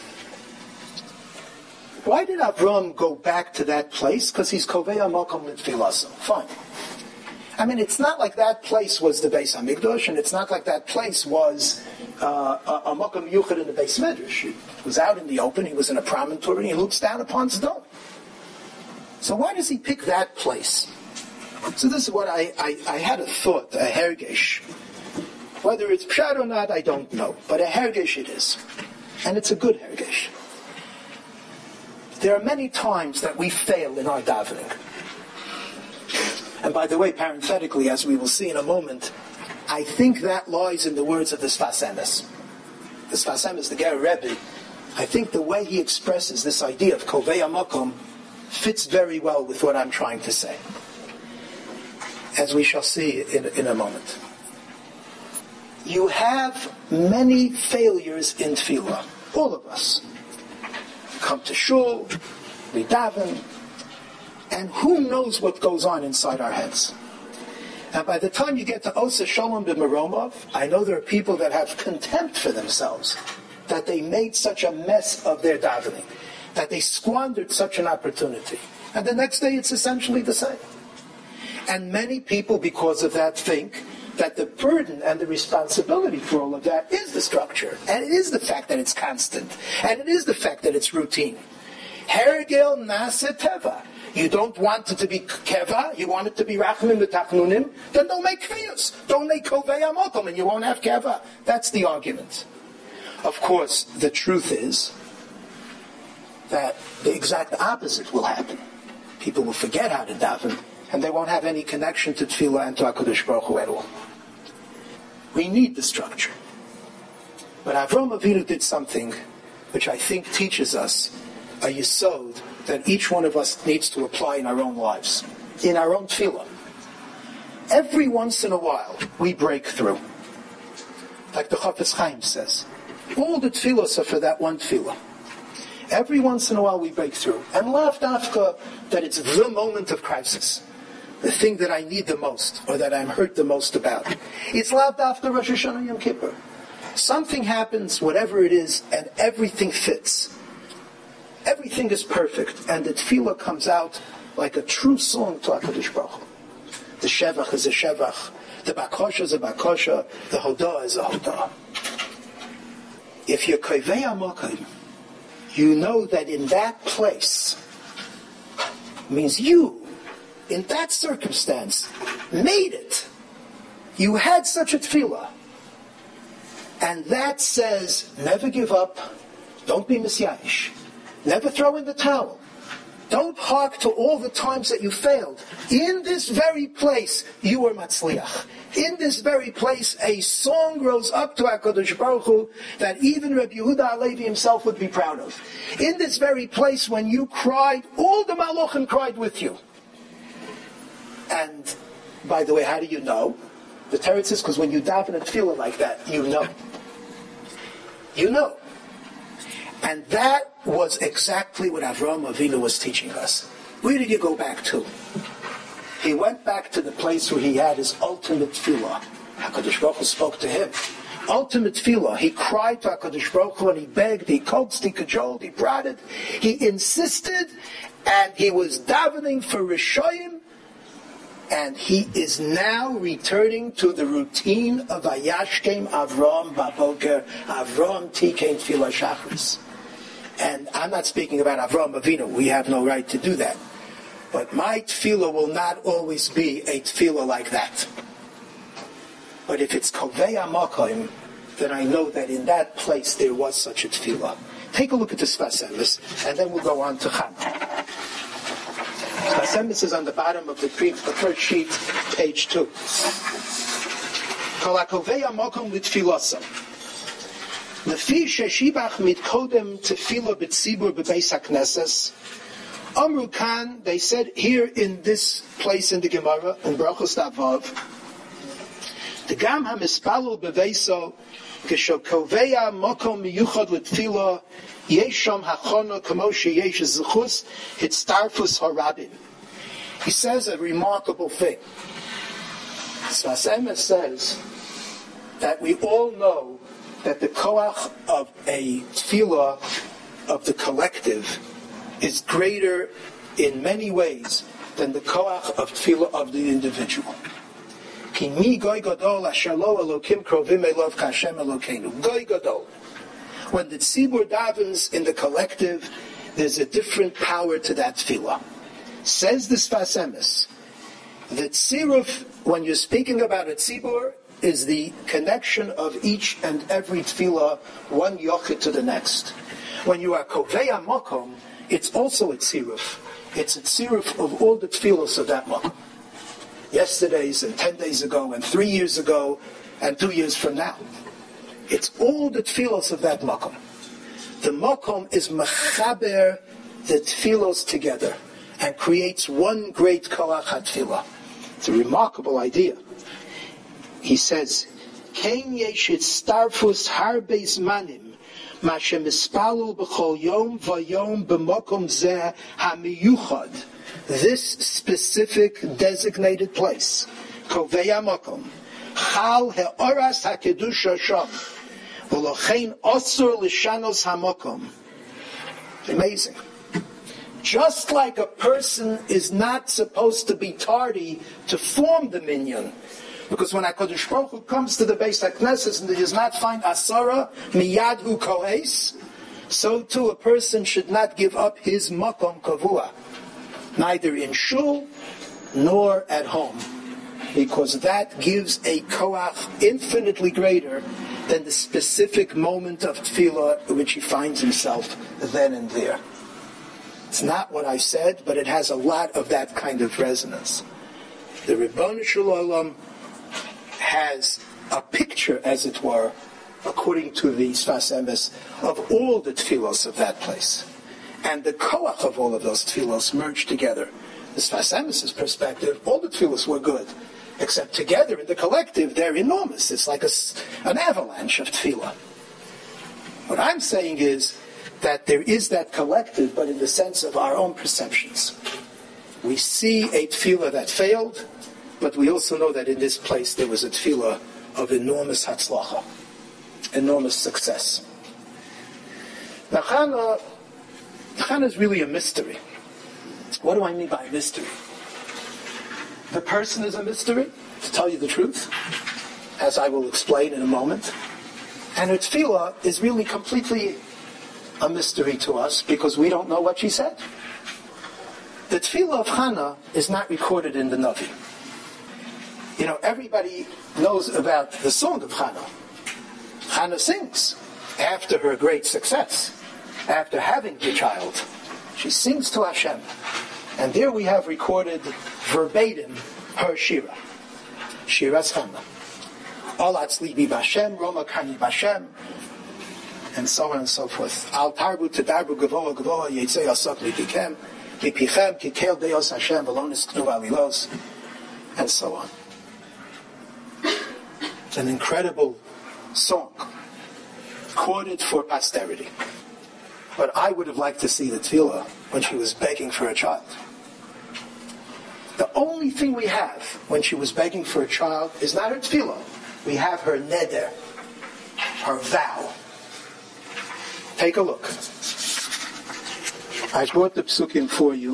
Why did Avram go back to that place? Because he's kovei makom l'tfilaso. Fine. I mean, it's not like that place was the Beis HaMikdash, and it's not like that place was uh, a, a makom yuchad in the Beis Medrash. He was out in the open, he was in a promontory, and he looks down upon Sodom. So why does he pick that place? So this is what I, I, I had a thought, a hergesh. Whether it's pshat or not, I don't know. But a hergesh it is. And it's a good hergesh. There are many times that we fail in our davening. And by the way, parenthetically, as we will see in a moment, I think that lies in the words of the Sfas Emes. The Sfas Emes, the Ger Rebbe, I think the way he expresses this idea of kovei makom fits very well with what I'm trying to say, as we shall see in, in a moment. You have many failures in tefillah, all of us. Come to shul, we daven, and who knows what goes on inside our heads. And by the time you get to Osa Shalom b'Meromov, I know there are people that have contempt for themselves, that they made such a mess of their davening, that they squandered such an opportunity. And the next day it's essentially the same. And many people, because of that, think that the burden and the responsibility for all of that is the structure, and it is the fact that it's constant, and it is the fact that it's routine. Hergel nase teva. You don't want it to be keva, you want it to be rachmim v'tachnunim, then don't make kviyus. Don't make kovei makom, and you won't have keva. That's the argument. Of course, the truth is that the exact opposite will happen. People will forget how to daven, and they won't have any connection to tefillah and to HaKadosh Baruch Hu at all. We need the structure. But Avram Avinu did something which I think teaches us a yesod that each one of us needs to apply in our own lives, in our own tefillah. Every once in a while, we break through. Like the Chafetz Chaim says, all the tefillahs are for that one tefillah. Every once in a while we break through. And lav dafka that it's the moment of crisis. The thing that I need the most, or that I'm hurt the most about. It's lav dafka Rosh Hashanah Yom Kippur. Something happens, whatever it is, and everything fits. Everything is perfect, and the tefillah comes out like a true song to HaKadosh Baruch Hu. The shevach is a shevach, the bakosha is a bakosha, the hodah is a hodah. If you're kovei makom, you know that in that place means you, in that circumstance, made it. You had such a tefillah. And that says, never give up, don't be misyayish, never throw in the towel. Don't hark to all the times that you failed. In this very place, you were matzliach. In this very place, a song rose up to HaKadosh Baruch Hu that even Rabbi Yehuda HaLevi himself would be proud of. In this very place, when you cried, all the Malachim cried with you. And, by the way, how do you know? The teretz is because when you daven and tefillah like that, you know. You know. And that was exactly what Avraham Avinu was teaching us. Where did you go back to? He went back to the place where he had his ultimate tefillah. HaKadosh Baruch Hu spoke to him. ultimate tefillah. He cried to HaKadosh Baruch Hu, and he begged, he coaxed, he cajoled, he prodded, he insisted, and he was davening for Rishayim, and he is now returning to the routine of Vayashkem Avram Baboker, Avram Tikein Tefillah Shachris. And I'm not speaking about Avram Avinu. We have no right to do that. But my tefillah will not always be a tefillah like that. But if it's Kovei HaMakom, then I know that in that place there was such a tefillah. Take a look at the Sfas Emes, and then we'll go on to Chana. Sfas Emes is on the bottom of the, pre- the first sheet, page two. Kol HaKovei HaMakom L'Tfilasa. Lefi sheshibach mitkodem tefillah b'tzibur b'beis hakneses. Amru Khan, they said here in this place in the Gemara, in Brachos Tavav, the Gam HaMispalul b'veiso Geshokoveya Mokom Miyuchad L'Tfila Yesham Hachona Kamoshi Yesh Zechus Hitztarfus Harabim. He says a remarkable thing. Sfas Emes says that we all know that the koach of a tefillah of the collective is greater in many ways than the koach of tefillah of the individual. Ki mi goy gadol asher lo elokim krovim elov kashem elokeinu. Goy gadol. When the tzibur davens in the collective, there's a different power to that tefillah. Says the Sfas Emes, the tziruf, when you're speaking about a tzibur, is the connection of each and every tefillah, one yochid to the next. When you are kovei HaMakom, it's also a tziruf. It's a tziruf of all the tefillahs of that makom. Yesterday's and ten days ago and three years ago and two years from now. It's all the tefillahs of that makom. The makom is mechaber the tefillahs together and creates one great koach hatfilah. It's a remarkable idea. He says, Kein yeshit starfus harbeis manim mashem ispalul b'chol yom v'yom b'mokom zeh hamiyuchad. This specific designated place, Kovei HaMakom, Chal he'oras ha'kedusha sham, v'lochein osur l'shanos HaMakom. Amazing. Just like a person is not supposed to be tardy to form the minyan, because when HaKadosh Baruch Hu comes to the Beis HaKnesses and he does not find Asara, miyad hu kohes, so too a person should not give up his makom kavua, neither in shul nor at home, because that gives a koach infinitely greater than the specific moment of tefillah in which he finds himself then and there. It's not what I said, but it has a lot of that kind of resonance. The Ribbon Shel Olam has a picture, as it were, according to the Sfas Emes, of all the tefillos of that place. And the koach of all of those tefillos merged together. The Sfas Emes' perspective, all the tefillos were good, except together in the collective, they're enormous. It's like a, an avalanche of tefillah. What I'm saying is that there is that collective, but in the sense of our own perceptions. We see a tefillah that failed, but we also know that in this place there was a tefillah of enormous hatzlacha, enormous success. Now Chana, Chana is really a mystery. What do I mean by mystery? The person is a mystery, to tell you the truth, as I will explain in a moment. And her tefillah is really completely a mystery to us because we don't know what she said. The tefillah of Chana is not recorded in the Navi. You know, everybody knows about the song of Chana. Chana sings after her great success, after having the child. She sings to Hashem. And there we have recorded verbatim her shira. Shiras Chana. Olatz libi b'Hashem, Roma kani b'Hashem, and so on and so forth. Al tarbu tedarbu gavoa gavoa yitzei asok lipikem, lipichem kikel deos Hashem v'lonis knu alilos, and so on. It's an incredible song, quoted for posterity. But I would have liked to see the tefillah when she was begging for a child. The only thing we have when she was begging for a child is not her tefillah. We have her neder. her vow. Take a look. I brought the psukim for you.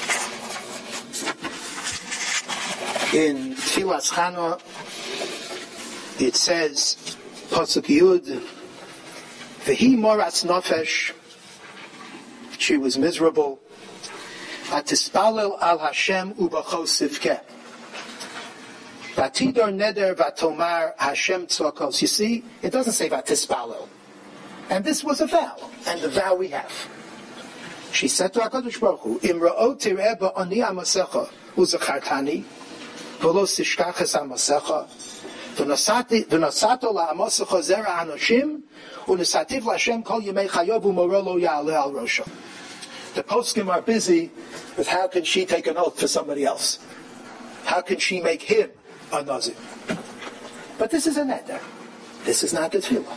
In Tfilas Chana, it says, Pasuk Yud, V'hi moras nofesh, she was miserable, Atispalel al Hashem u'bachos sivkeh. Vatidor neder vatomar Hashem tzokos. You see, it doesn't say Vatispalel. And this was a vow, and the vow we have. She said to HaKadosh Baruch Hu, Imra'ot tireh ba'ani amasecha u'zachartani v'lo sishkaches amasecha v'nasato la'amasecha zera anoshim u'nesativ l'Hashem kol yemei chayav u'moro lo ya'aleh al rosho. The poskim are busy with how can she take an oath for somebody else? How can she make him a nazir? But this is a neder. This is not the tefillah.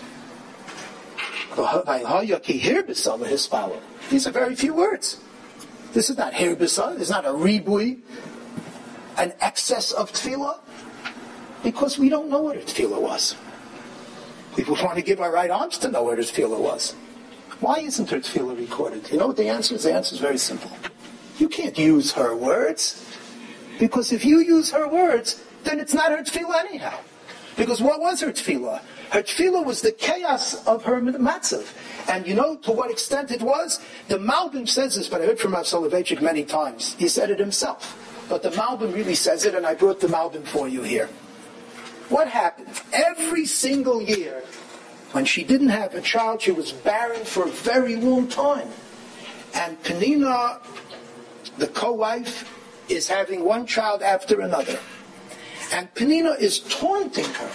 These are very few words. This is not hirbisa. It's not a ribui, an excess of tefillah, because we don't know what a tefillah was. We would want to give our right arms to know what a tefillah was. Why isn't her tefillah recorded? You know what the answer is? The answer is very simple. You can't use her words, because if you use her words, then it's not her tefillah anyhow. Because what was her tefillah? Her tefillah was the chaos of her matzav. And you know to what extent it was? The Malbim says this, but I heard from Rav Soloveitchik many times. He said it himself. But the Malbim really says it, and I brought the Malbim for you here. What happened? Every single year, when she didn't have a child, she was barren for a very long time. And Penina, the co-wife, is having one child after another. And Penina is taunting her.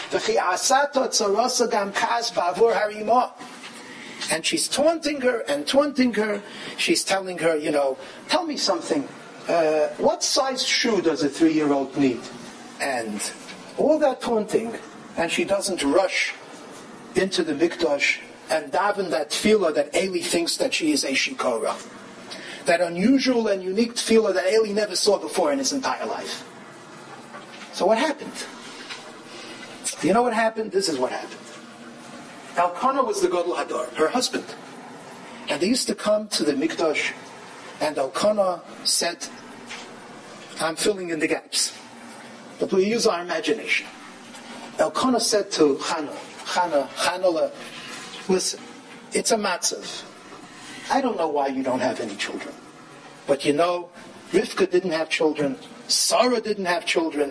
And she's taunting her and taunting her. She's telling her, you know, tell me something. Uh, what size shoe does a three-year-old need? And all that taunting, and she doesn't rush into the mikdash and daven that tefillah that Eli thinks that she is a shikora. That unusual and unique tefillah that Eli never saw before in his entire life. So what happened? You know what happened? This is what happened. Elkanah was the Gadol Hadar, her husband. And they used to come to the mikdash, and Elkanah said, I'm filling in the gaps. But we use our imagination. Elkanah said to Chana, Chana, Chanala, listen, it's a matzav. I don't know why you don't have any children. But you know, Rivka didn't have children, Sarah didn't have children,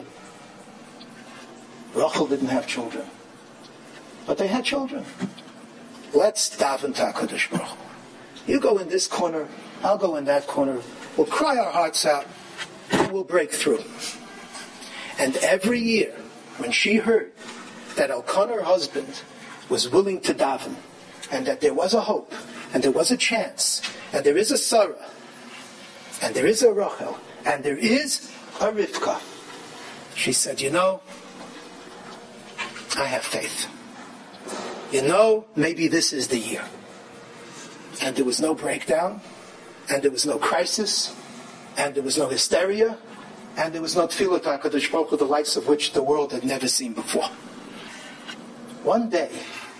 Rachel didn't have children. But they had children. Let's daven to HaKadosh Baruch Hu. You go in this corner, I'll go in that corner. We'll cry our hearts out, and we'll break through. And every year, when she heard that Elkanah, her husband, was willing to daven, and that there was a hope, and there was a chance, and there is a Sarah, and there is a Rachel, and there is a Rivka, she said, you know, I have faith. You know, maybe this is the year. And there was no breakdown, and there was no crisis, and there was no hysteria, and there was no tefillah to HaKadosh Baruch Hu, the likes of which the world had never seen before. One day,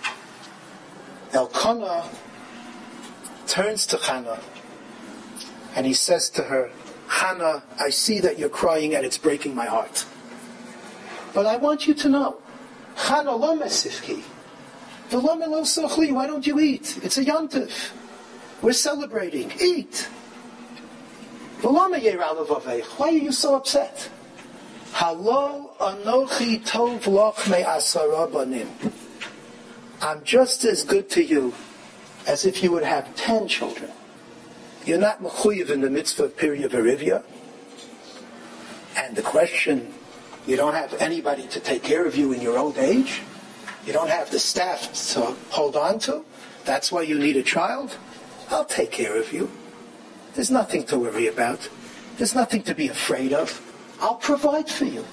Elkanah turns to Chana, and he says to her, Chana, I see that you're crying and it's breaking my heart. But I want you to know, Chana lo mesifki, v'lo melo sochli, why don't you eat? It's a yontif. We're celebrating. Eat. V'lo me'yera levaveich, why are you so upset? Halo anochi tov loch me'asara banim. I'm just as good to you as if you would have ten children. You're not mechuyev in the mitzvah of Pirya Verivya. And the question, you don't have anybody to take care of you in your old age? You don't have the staff to hold on to? That's why you need a child? I'll take care of you. There's nothing to worry about. There's nothing to be afraid of. I'll provide for you.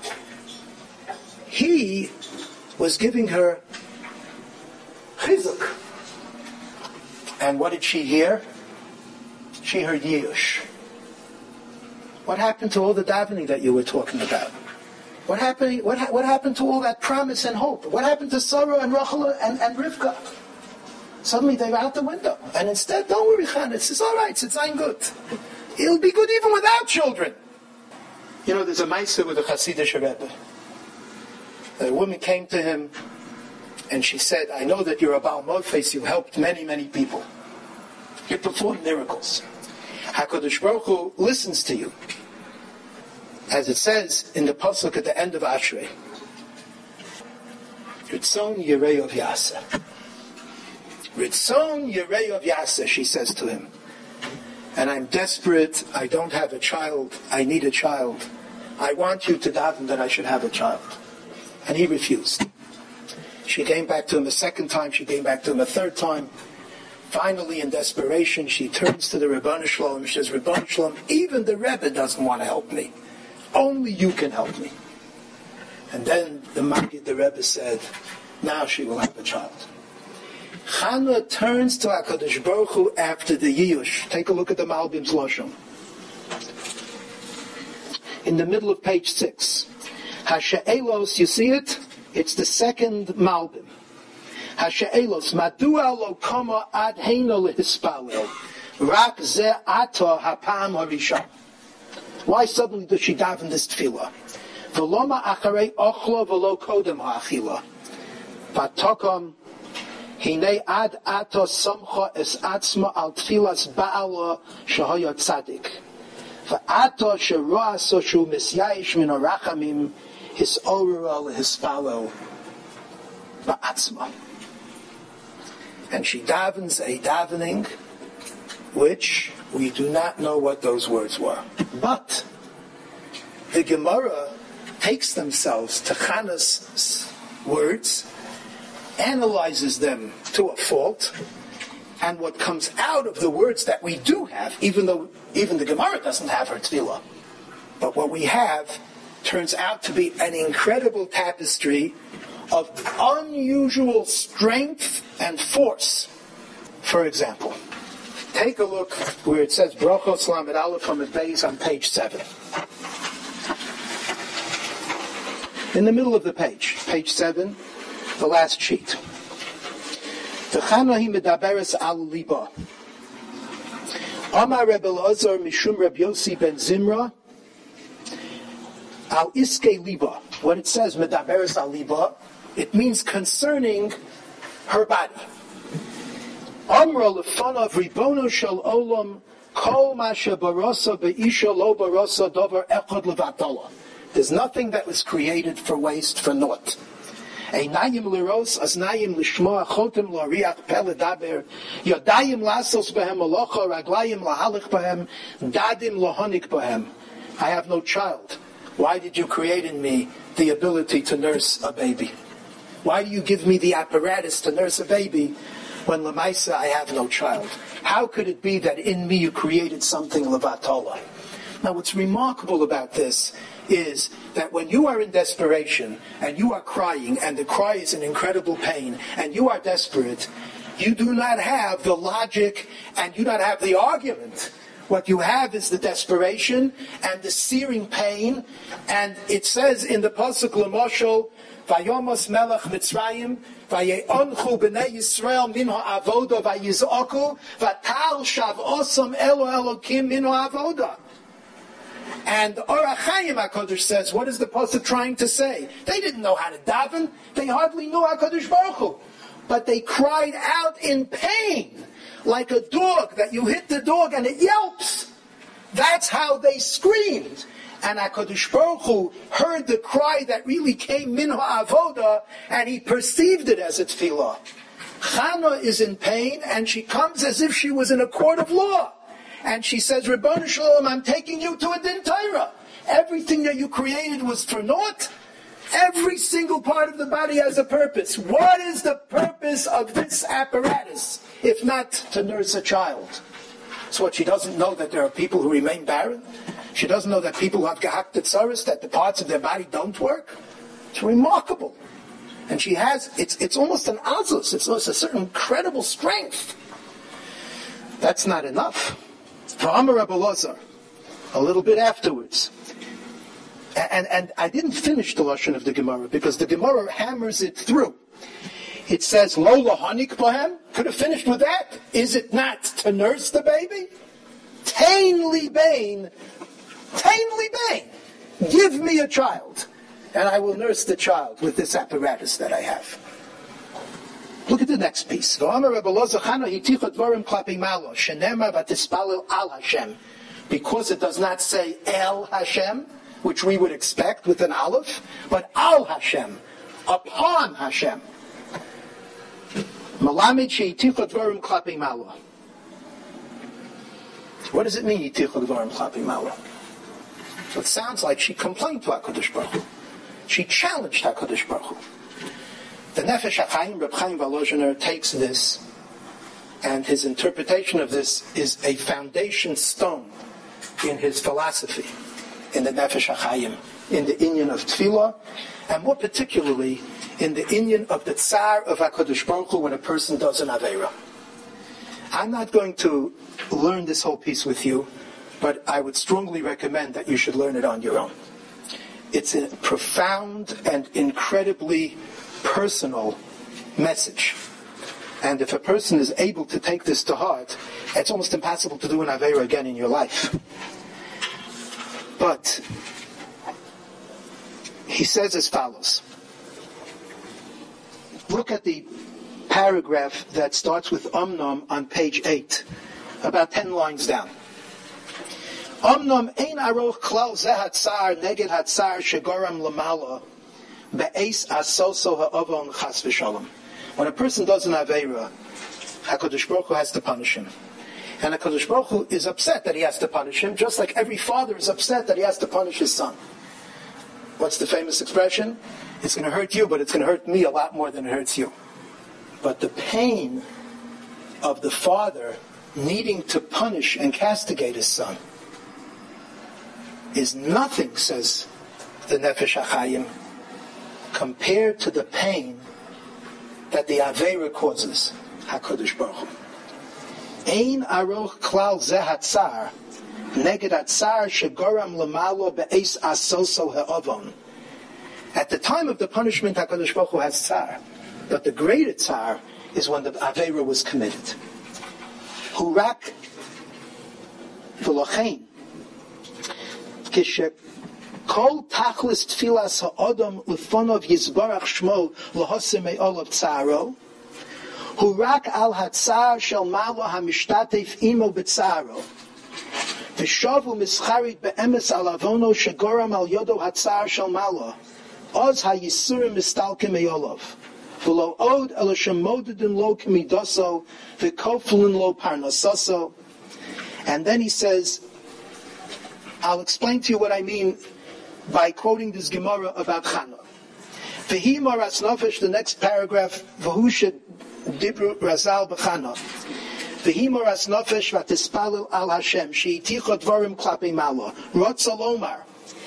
He was giving her chizuk. And what did she hear? She heard Yush. What happened to all the davening that you were talking about? What happened, what, ha- what happened to all that promise and hope? What happened to Sarah and Rachel and, and Rivka? Suddenly they were out the window. And instead, don't worry, Chana, it's, it's all right, it's I'm good. It'll be good even without children. You know, there's a Maisa with a Hasidic Rebbe. A woman came to him and she said, I know that you're a Baal Mofes, you helped many, many people. You performed miracles. HaKadosh Baruch Hu listens to you. As it says in the Pasuk at the end of Ashrei. Ritzon Yirei of Yaseh. Ritzon Yirei of Yaseh, she says to him. And I'm desperate, I don't have a child, I need a child. I want you to daven that I should have a child. And he refused. She came back to him a second time, she came back to him a third time. Finally, in desperation, she turns to the Rebbeinu Shalom and she says, Rebbeinu Shalom, even the Rebbe doesn't want to help me. Only you can help me. And then the Maggid, the Rebbe, said, now she will have a child. Chana turns to HaKadosh Baruch Hu after the Yiyush. Take a look at the Malbim's Lashon. In the middle of page six. Hasha'elos, you see it? It's the second Malbim. Hasha'elos, Madua lo kama ad heino lehispalel. Rak ze ato hapam harishon. Why suddenly does she daven this tefillah? V'loma acharei ochlo v'lo kodem ha'achila. V'tokom hinei ad ato samcha es atzma al tfilas ba'ala shahaya tzadik. V'ato sheroa so shu misyayish min harachamim his orura lehispalel ba'atzma. And she davens a davening which we do not know what those words were. But the Gemara takes themselves to Chana's words, analyzes them to a fault, and what comes out of the words that we do have, even though even the Gemara doesn't have her tefillah, but what we have turns out to be an incredible tapestry of unusual strength and force. For example, take a look where it says Brachos Lamed Aleph from the base on page seven. In the middle of the page, page seven, the last sheet. V'chana hi medaberes al liba. Amar Rebbe Elazar mishum Reb Yossi ben Zimra al iske liba. When it says medaberes al liba, it means concerning her body. Amra lefanav ribono shel olam kol ma shebarasa beisha lo barasa davar echad levatala. There's nothing that was created for waste, for naught. Einayim liros aznayim lishma chotem lariach peledaber yadayim lasos behem malacha raglayim lahalik behem dadim lahonik behem. I have no child. Why did you create in me the ability to nurse a baby? Why do you give me the apparatus to nurse a baby when Lamaisa I have no child? How could it be that in me you created something levatola? Now what's remarkable about this is that when you are in desperation and you are crying and the cry is in incredible pain and you are desperate, you do not have the logic and you do not have the argument. What you have is the desperation and the searing pain, and it says in the Pasuk L'moshel, Vayomos melech Mitzrayim, Vayeonchu b'nei Yisrael min ha'avoda vayizoku, Vatal shav'osam elo elokim min ha'avoda. And Orach Chaim HaKadosh says, what is the Pasuk trying to say? They didn't know how to daven. They hardly knew HaKadosh Baruch Hu. But they cried out in pain, like a dog, that you hit the dog and it yelps. That's how they screamed. And HaKadosh Baruch Hu heard the cry that really came min ha'avoda, and he perceived it as a tefillah. Chana is in pain, and she comes as if she was in a court of law. And she says, Rebbeinu Shalom, I'm taking you to a din Torah. Everything that you created was for naught. Every single part of the body has a purpose. What is the purpose of this apparatus, if not to nurse a child? So what, she doesn't know that there are people who remain barren? She doesn't know that people who have gehaktatzaris, that the parts of their body don't work? It's remarkable. And she has, it's it's almost an azus, it's, it's a certain incredible strength. That's not enough. For Amar Rebbe Elazar, a little bit afterwards, and, and, and I didn't finish the Lashon of the Gemara, because the Gemara hammers it through. It says, Lo lahanik bohem, could have finished with that. Is it not to nurse the baby? Tain li bain, tain li bain. Give me a child, and I will nurse the child with this apparatus that I have. Look at the next piece. Because it does not say El Hashem, which we would expect with an aleph, but Al Hashem, upon Hashem. What does it mean, Yiticha Dvarim Klapi Malo? So it sounds like she complained to HaKadosh Baruch Hu. She challenged HaKadosh Baruch Hu. The Nefesh HaChaim, Reb Chaim Volozhiner, takes this, and his interpretation of this is a foundation stone in his philosophy, in the Nefesh HaChaim, in the inyan of Tefillah, and more particularly in the inyan of the Tsar of HaKadosh Baruch Hu when a person does an Aveira. I'm not going to learn this whole piece with you, but I would strongly recommend that you should learn it on your own. It's a profound and incredibly personal message. And if a person is able to take this to heart, it's almost impossible to do an Aveira again in your life. But he says as follows. Look at the paragraph that starts with Omnom on page eight, about ten lines down. Omnom ein aroch klal zeh hatzar neged hatzar shegoram lamala be'es asoso ha'avon chas v'shalom. When a person does an Aveira, HaKadosh Baruch Hu has to punish him. And HaKadosh Baruch Hu is upset that he has to punish him, just like every father is upset that he has to punish his son. What's the famous expression? It's going to hurt you, but it's going to hurt me a lot more than it hurts you. But the pain of the father needing to punish and castigate his son is nothing, says the Nefesh HaChaim, compared to the pain that the Aveira causes HaKadosh Baruch Hu. Ein aroch klal zeh hatzar neged hatzar shegoram lamalo be'es asoso ha'avon. At the time of the punishment, HaKadosh Baruch Hu has tsar, but the greater tsar is when the Aveira was committed. Hurak v'lochein kishe kol tachlis tfilas ha'odam lefonov yizbarach shmo lahosem me'olav tzaro hurak al hatzar shel malo hamishtatef imo b'tzaro v'shavu mischarit be'emes al avono shegoram al yodo hatzar shel malo oz ha'yisurim mistalkim me'olav v'lo od el shemodedin lo k'midoso v'koflin lo parnasoso. And then he says, I'll explain to you what I mean by quoting this Gemara about Chana. V'hi maras nafesh, the next paragraph, v'hu dibru razal b'Chana. V'hi maras nafesh v'tispalil al Hashem, she'iticha dvarim klapi malo. Rotza lomar,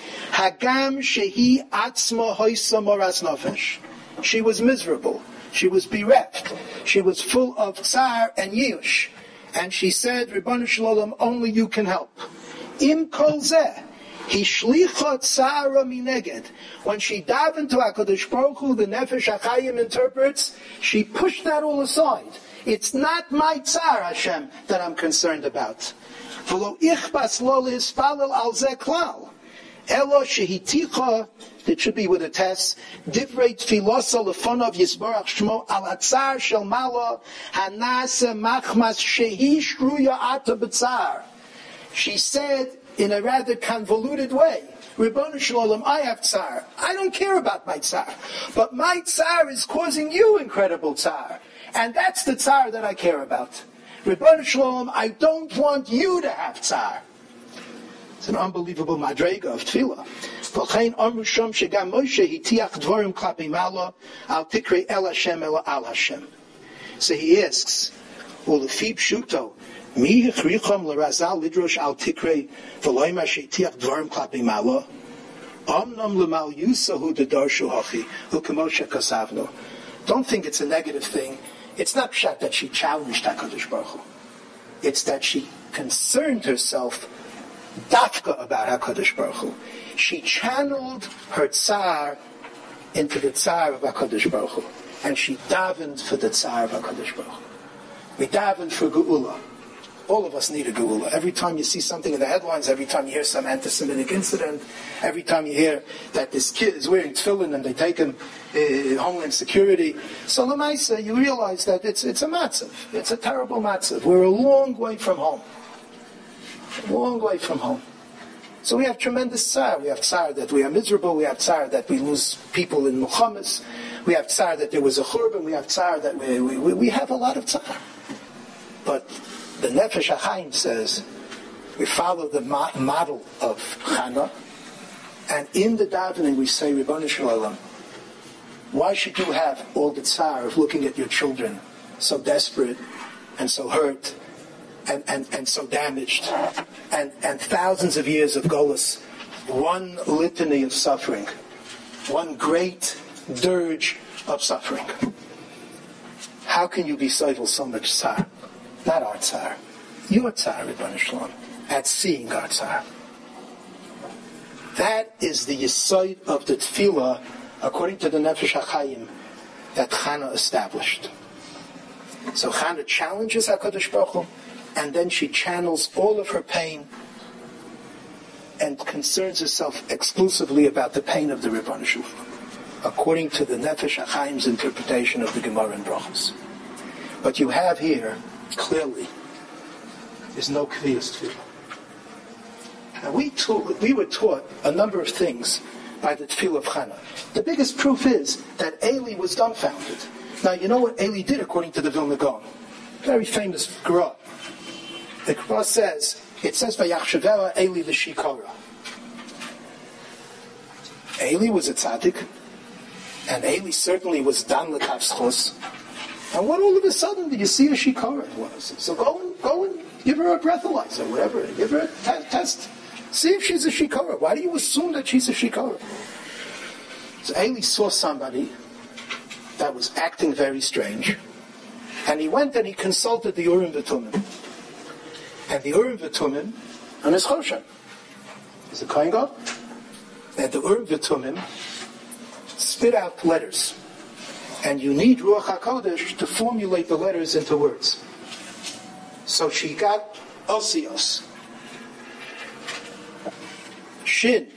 hagam shehi atzma hoysa maras nafesh. She was miserable. She was bereft. She was full of tsar and yush. And she said, Ribbonu Shalom, only you can help. Im kol zeh, hishlicha tzara mineged. When she davened to HaKadosh Baruch Hu, the Nefesh HaChaim interprets, she pushed that all aside. It's not my tsar, Hashem, that I'm concerned about. V'lo ichbas lo lehispalel al zeh klal. Elo shehiticha, it should be with a test, divrei tfilosa lefonav yisbarach shmo al atzar shel malo hanase machmas shehi shruya ata b'tzar. She said in a rather convoluted way, Ribbonu Shalom, I have tsar. I don't care about my tsar. But my tsar is causing you incredible tsar. And that's the tsar that I care about. Ribbonu Shalom, I don't want you to have tsar. It's an unbelievable madrega of tefillah. V'chein amru sham shegam Moshe hitiach dvarim klapi malo al tikrei el Hashem el al Hashem. So he asks, ulefi pshuto, mi hechricham l'razal lidrosh al tikrei v'loyma sheitiach dvarim klapi malo amnam l'mal yusahu dedarshu hachi u'kemoshe kasavno. Don't think it's a negative thing. It's not pshat that she challenged HaKadosh Baruch Hu. It's that she concerned herself dafka about HaKadosh Baruch Hu. she channeled her tsar into the tsar of HaKadosh Baruch Hu. And she davened for the tsar of HaKadosh Baruch Hu. We davened for Geula. All of us need a Geula. Every time you see something in the headlines, every time you hear some anti-Semitic incident, every time you hear that this kid is wearing tefillin and they take him uh, Homeland Security. So Lamaisa, you realize that it's it's a matzav. It's a terrible matzav. We're a long way from home. A long way from home. So we have tremendous tsar. We have tsar that we are miserable. We have tsar that we lose people in Muhammad's. We have tsar that there was a churban. We have tsar that we, we, we have a lot of tsar. But the Nefesh HaChaim says we follow the mo- model of Chana, and in the davening we say, Ribono Shel Olam, why should you have all the tsar of looking at your children so desperate and so hurt and, and, and so damaged, and, and thousands of years of Golus, one litany of suffering, one great dirge of suffering. How can you be soivel so much tsar? Not our tsar. Your tsar, Ribono Shel Olam, at seeing our tsar. That is the yesod of the tefillah, according to the Nefesh HaChaim, that Chana established. So Chana challenges HaKadosh Baruch Hu, and then she channels all of her pain and concerns herself exclusively about the pain of the Ribono Shel Olam, according to the Nefesh HaChaim's interpretation of the Gemara and Brachos. But you have here, clearly, there's no kviyas tefillah. Now we, taught, we were taught a number of things by the tefillah of Chana. The biggest proof is that Eli was dumbfounded. Now you know what Eli did according to the Vilna Gaon. Very famous Gra. The Gra says, it says Vayachshavera Eli l'shikara. Eli was a tzaddik, and Eli certainly was dan l'kavschos. And what all of a sudden did you see a shikara was? So go and go and give her a breathalyzer, whatever. Give her a t- test. See if she's a shikara. Why do you assume that she's a shikara? So Eli saw somebody that was acting very strange, and he went and he consulted the Urim V'Tumim. And the Urim V'Tumim on his choshen. Is the Kohen Gadol? And the Urim V'Tumim spit out letters. And you need Ruach HaKodesh to formulate the letters into words. So she got Osios, Shin,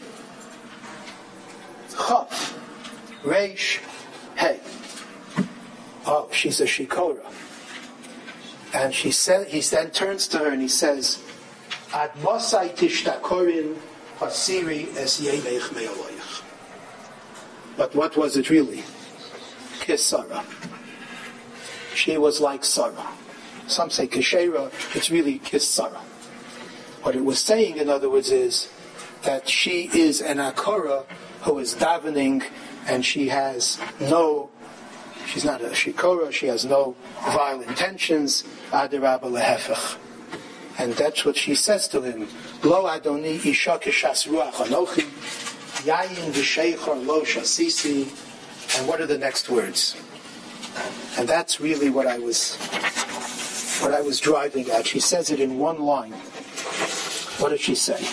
Chaf, Reish, Hey. Oh, she's a Shikora. And she said, he then turns to her and he says, Ad Mosai Tishtakorin Hasiri Es Yelech Me'aloich. But what was it really? Kiss Sarah. She was like Sarah. Some say Kishera, it's really Kiss Sarah. What it was saying, in other words, is that she is an Akora who is davening, and she has no, she's not a Shikora, she has no vile intentions, Adirabba lehefech. And that's what she says to him. Lo Adoni Isha Kishas Ruach Anochi, Yayin V'Sheichor Lo Shasisi. And what are the next words? And that's really what I was what I was driving at. She says it in one line. What does she say?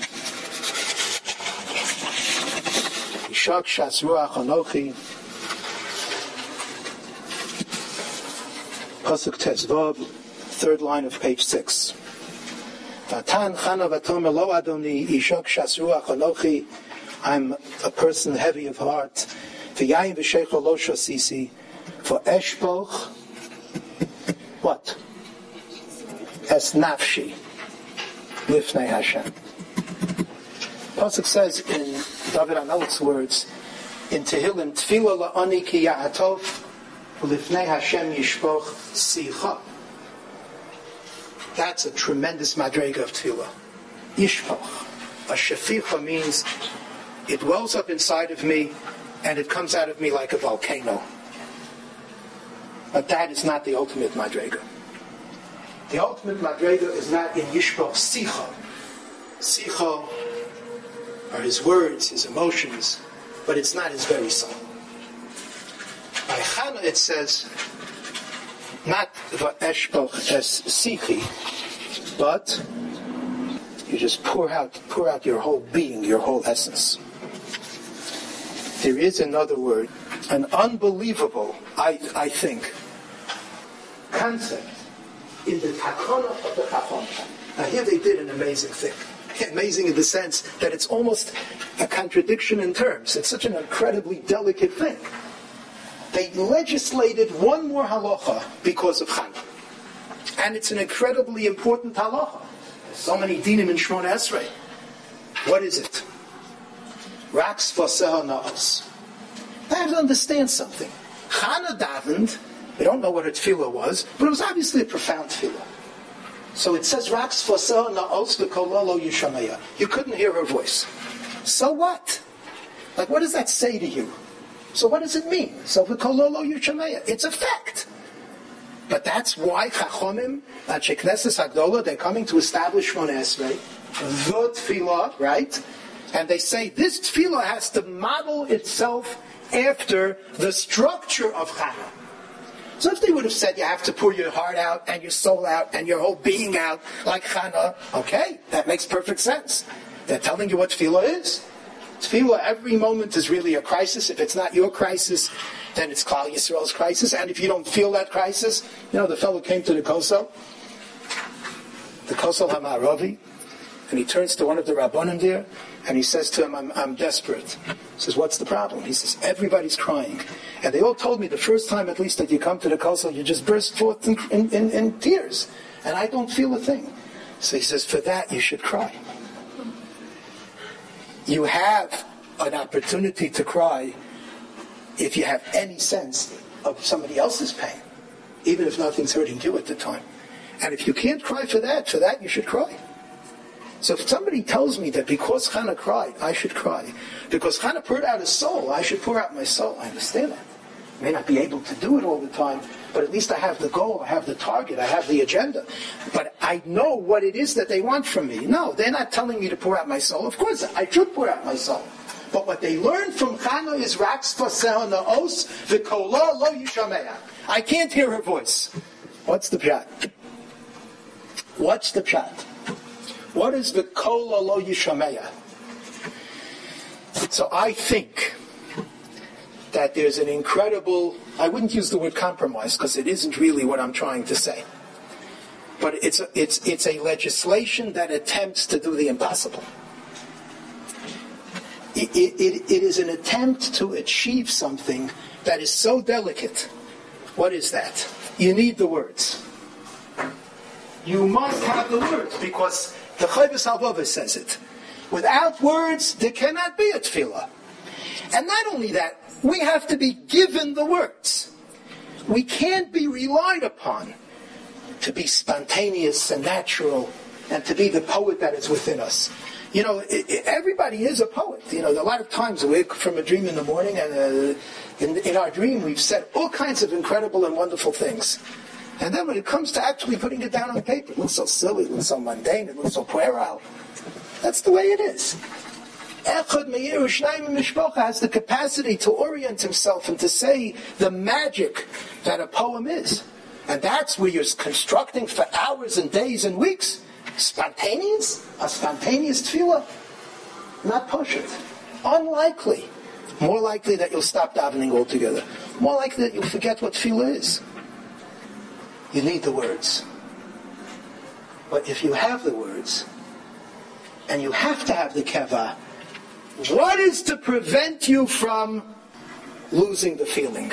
Ishak Shas Ruach Anochi, Pasuk Tezvav, third line of page six. Vatan Chana Vatomer Lo Adoni Ishak Shas Ruach Anochi. I'm a person heavy of heart. V'yayin v'sheichol lo shasisi, for eshboch, what? Es nafshi, lifnei Hashem. Pasuk says in David HaMelech's words, in Tehillim, Tefillah la'ani ki ya'atov, lifnei Hashem yishboch sicha. That's a tremendous madrega of Tefillah. Yishboch. A shaficha means it wells up inside of me, and it comes out of me like a volcano. But that is not the ultimate madrega. The ultimate madrega is not in Yishboch Sicha. Sicha are his words, his emotions, but it's not his very soul. By Chana it says, not V'eshboch es Sichi, but You just pour out, pour out your whole being, your whole essence. There is another word, an unbelievable, I, I think, concept in the takana of the Chacham. Now here they did an amazing thing. Amazing in the sense that it's almost a contradiction in terms. It's such an incredibly delicate thing. They legislated one more halacha because of Chanukah. And it's an incredibly important halacha. There's so many dinim in Shmona Esrei. What is it? Raks v'aseh na'os. I have to understand something. Chana davened, we don't know what her tefillah was, but it was obviously a profound tefillah. So it says, Raks v'aseh na'os v'kol lo yishameya. You couldn't hear her voice. So what? Like, what does that say to you? So what does it mean? So v'kol lo yishameya. It's a fact. But that's why Chachomim at Knesset Hagdola, they're coming to establish Shmona Esrei, the tefillah, right? And they say this tefillah has to model itself after the structure of Chana. So if they would have said you have to pour your heart out and your soul out and your whole being out like Chana, okay, that makes perfect sense. They're telling you what tefillah is. Tefillah, every moment is really a crisis. If it's not your crisis, then it's Klal Yisrael's crisis. And if you don't feel that crisis, you know, the fellow came to the Kosel, the Kosel HaMa'aravi, and he turns to one of the Rabbanim there, and he says to him, I'm, I'm desperate. He says, what's the problem? He says, everybody's crying. And they all told me the first time at least that you come to the Kosel, you just burst forth in, in, in, in tears. And I don't feel a thing. So he says, for that you should cry. You have an opportunity to cry if you have any sense of somebody else's pain, even if nothing's hurting you at the time. And if you can't cry for that, for that you should cry. So if somebody tells me that because Chana cried, I should cry, because Chana poured out his soul, I should pour out my soul, I understand that. I may not be able to do it all the time, but at least I have the goal, I have the target, I have the agenda. But I know what it is that they want from me. No, they're not telling me to pour out my soul. Of course, I should pour out my soul. But what they learned from Chana is Raks v'aseh na'os v'kol lo yishameya. I can't hear her voice. What's the pshat? What's the pshat? What is v'kol lo yishameya? So I think that there's an incredible, I wouldn't use the word compromise because it isn't really what I'm trying to say. But it's a, it's, it's a legislation that attempts to do the impossible. It, it, it is an attempt to achieve something that is so delicate. What is that? You need the words. You must have the words because the Chovos HaLevavos says it. Without words, there cannot be a tefillah. And not only that, we have to be given the words. We can't be relied upon to be spontaneous and natural and to be the poet that is within us. You know, it, it, everybody is a poet. You know, a lot of times we wake from a dream in the morning and uh, in, in our dream we've said all kinds of incredible and wonderful things. And then when it comes to actually putting it down on paper, it looks so silly, it looks so mundane, it looks so puerile. That's the way it is. Echad Meir Ushnayim Mishpocha has the capacity to orient himself and to say the magic that a poem is. And that's where you're constructing for hours and days and weeks. Spontaneous? A spontaneous tefillah? Not push it. Unlikely. More likely that you'll stop davening altogether. More likely that you'll forget what tefillah is. You need the words. But if you have the words, and you have to have the keva, what is to prevent you from losing the feeling?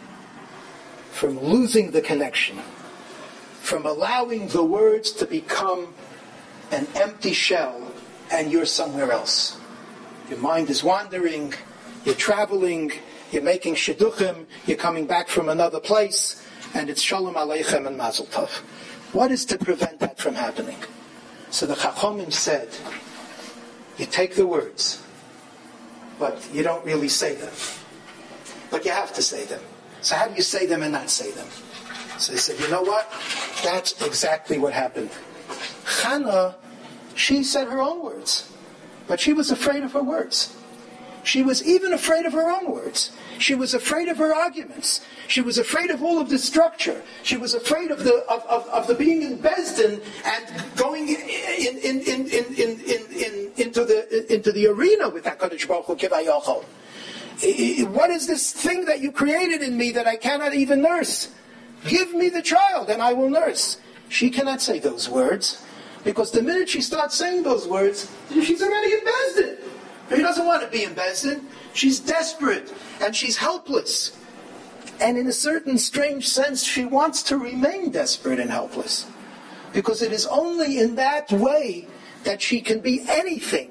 From losing the connection? From allowing the words to become an empty shell and you're somewhere else? Your mind is wandering, you're traveling, you're making shidduchim, you're coming back from another place, and it's shalom aleichem and mazel tov. What is to prevent that from happening? So the Chachomim said, you take the words, but you don't really say them. But you have to say them. So how do you say them and not say them? So they said, you know what? That's exactly what happened. Chana, she said her own words, but she was afraid of her words. She was even afraid of her own words. She was afraid of her arguments. She was afraid of all of the structure. She was afraid of the of, of, of the being in Besdin and going in, in, in, in, in, in, in, into the into the arena with HaKadosh Baruch Hu Kivayachol. What is this thing that you created in me that I cannot even nurse? Give me the child and I will nurse. She cannot say those words, because the minute she starts saying those words, she's already in Besdin. She doesn't want to be in Besdin. She's desperate and she's helpless. And in a certain strange sense, she wants to remain desperate and helpless. Because it is only in that way that she can be anything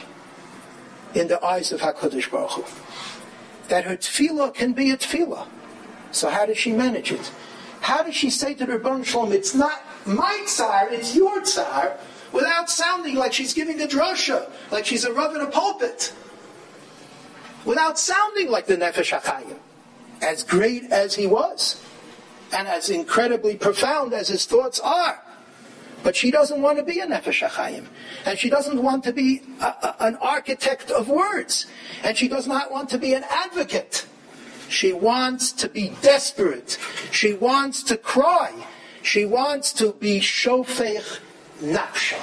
in the eyes of HaKadosh Baruch Hu. That her tefillah can be a tefillah. So how does she manage it? How does she say to the Rebbeinu Shalom, it's not my tsar, it's your tsar, without sounding like she's giving a drasha, like she's a rav in a pulpit? Without sounding like the Nefesh HaChaim, as great as he was, and as incredibly profound as his thoughts are. But she doesn't want to be a Nefesh HaChaim, and she doesn't want to be a, a, an architect of words, and she does not want to be an advocate. She wants to be desperate. She wants to cry. She wants to be shofech nafsha.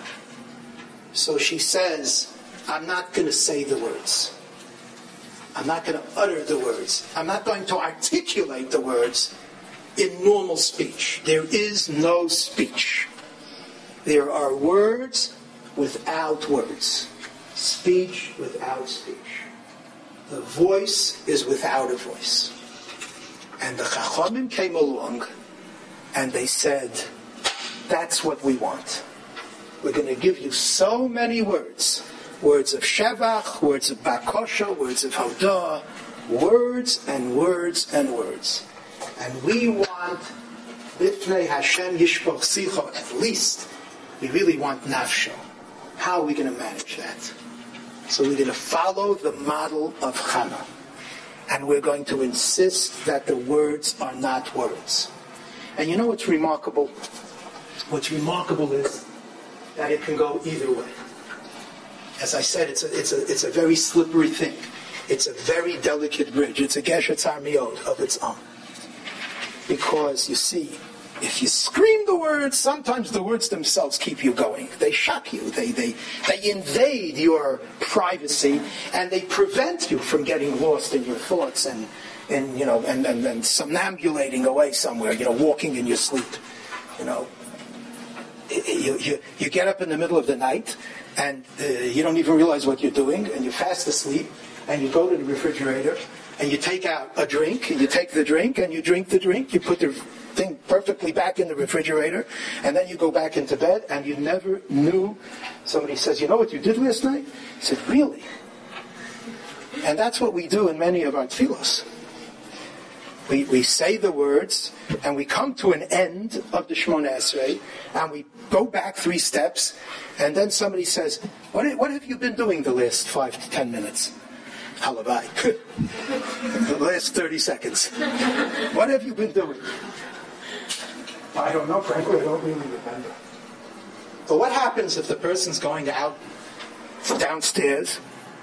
So she says, I'm not going to say the words. I'm not going to utter the words. I'm not going to articulate the words in normal speech. There is no speech. There are words without words. Speech without speech. The voice is without a voice. And the Chachamim came along and they said, that's what we want. We're going to give you so many words. Words of Shevach, words of Bakosha, words of Hodah, words and words and words. And we want Bifnei Hashem Yishpoch Sicho, at least. We really want Nafsho. How are we going to manage that? So we're going to follow the model of Chana. And we're going to insist that the words are not words. And you know what's remarkable? What's remarkable is that it can go either way. As I said, it's a, it's a, it's a very slippery thing. It's a very delicate bridge. It's a Gesher Tzarmiot of its own. Because, you see, if you scream the words, sometimes the words themselves keep you going. They shock you. They, they, they invade your privacy, and they prevent you from getting lost in your thoughts and, and you know, and, and, and somnambulating away somewhere, you know, walking in your sleep. You know, you, you, you get up in the middle of the night, and uh, you don't even realize what you're doing, and you're fast asleep, and you go to the refrigerator, and you take out a drink, and you take the drink, and you drink the drink, you put the thing perfectly back in the refrigerator, and then you go back into bed, and you never knew. Somebody says, you know what you did last night? He said, really? And that's what we do in many of our tefillos. We, we say the words, and we come to an end of the Shemona Esrei, and we go back three steps, and then somebody says, what, what have you been doing the last five to ten minutes? Halavai. The last thirty seconds. What have you been doing? I don't know, frankly, I don't really remember. But what happens if the person's going out downstairs,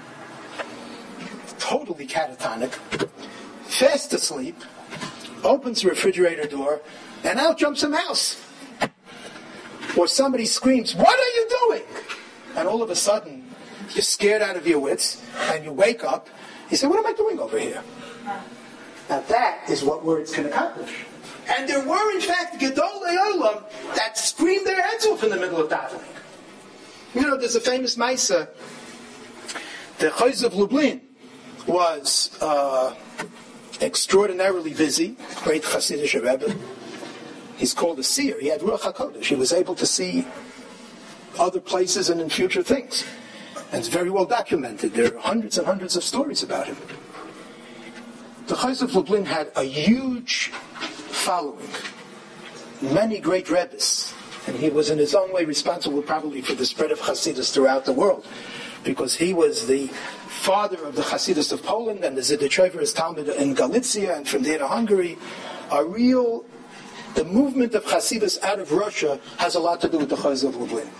totally catatonic, fast asleep, opens the refrigerator door, and out jumps a mouse? Or somebody screams, what are you doing? And all of a sudden, you're scared out of your wits, and you wake up, you say, what am I doing over here? Now that is what words can accomplish. And there were, in fact, Gedolei Olam that screamed their heads off in the middle of davening. You know, there's a famous Maisa. The Chayz of Lublin was uh, extraordinarily busy, great Hasidic Rebbe. He's called a seer. He had Ruach HaKodesh. He was able to see other places and in future things. And it's very well documented. There are hundreds and hundreds of stories about him. The Chayz of Lublin had a huge following, many great Rebbes, and he was in his own way responsible probably for the spread of Hasidus throughout the world, because he was the father of the Hasidus of Poland and the Ziditchever's Talmud in Galicia, and from there to Hungary. A real, the movement of Hasidus out of Russia has a lot to do with the Chayz of Lublin.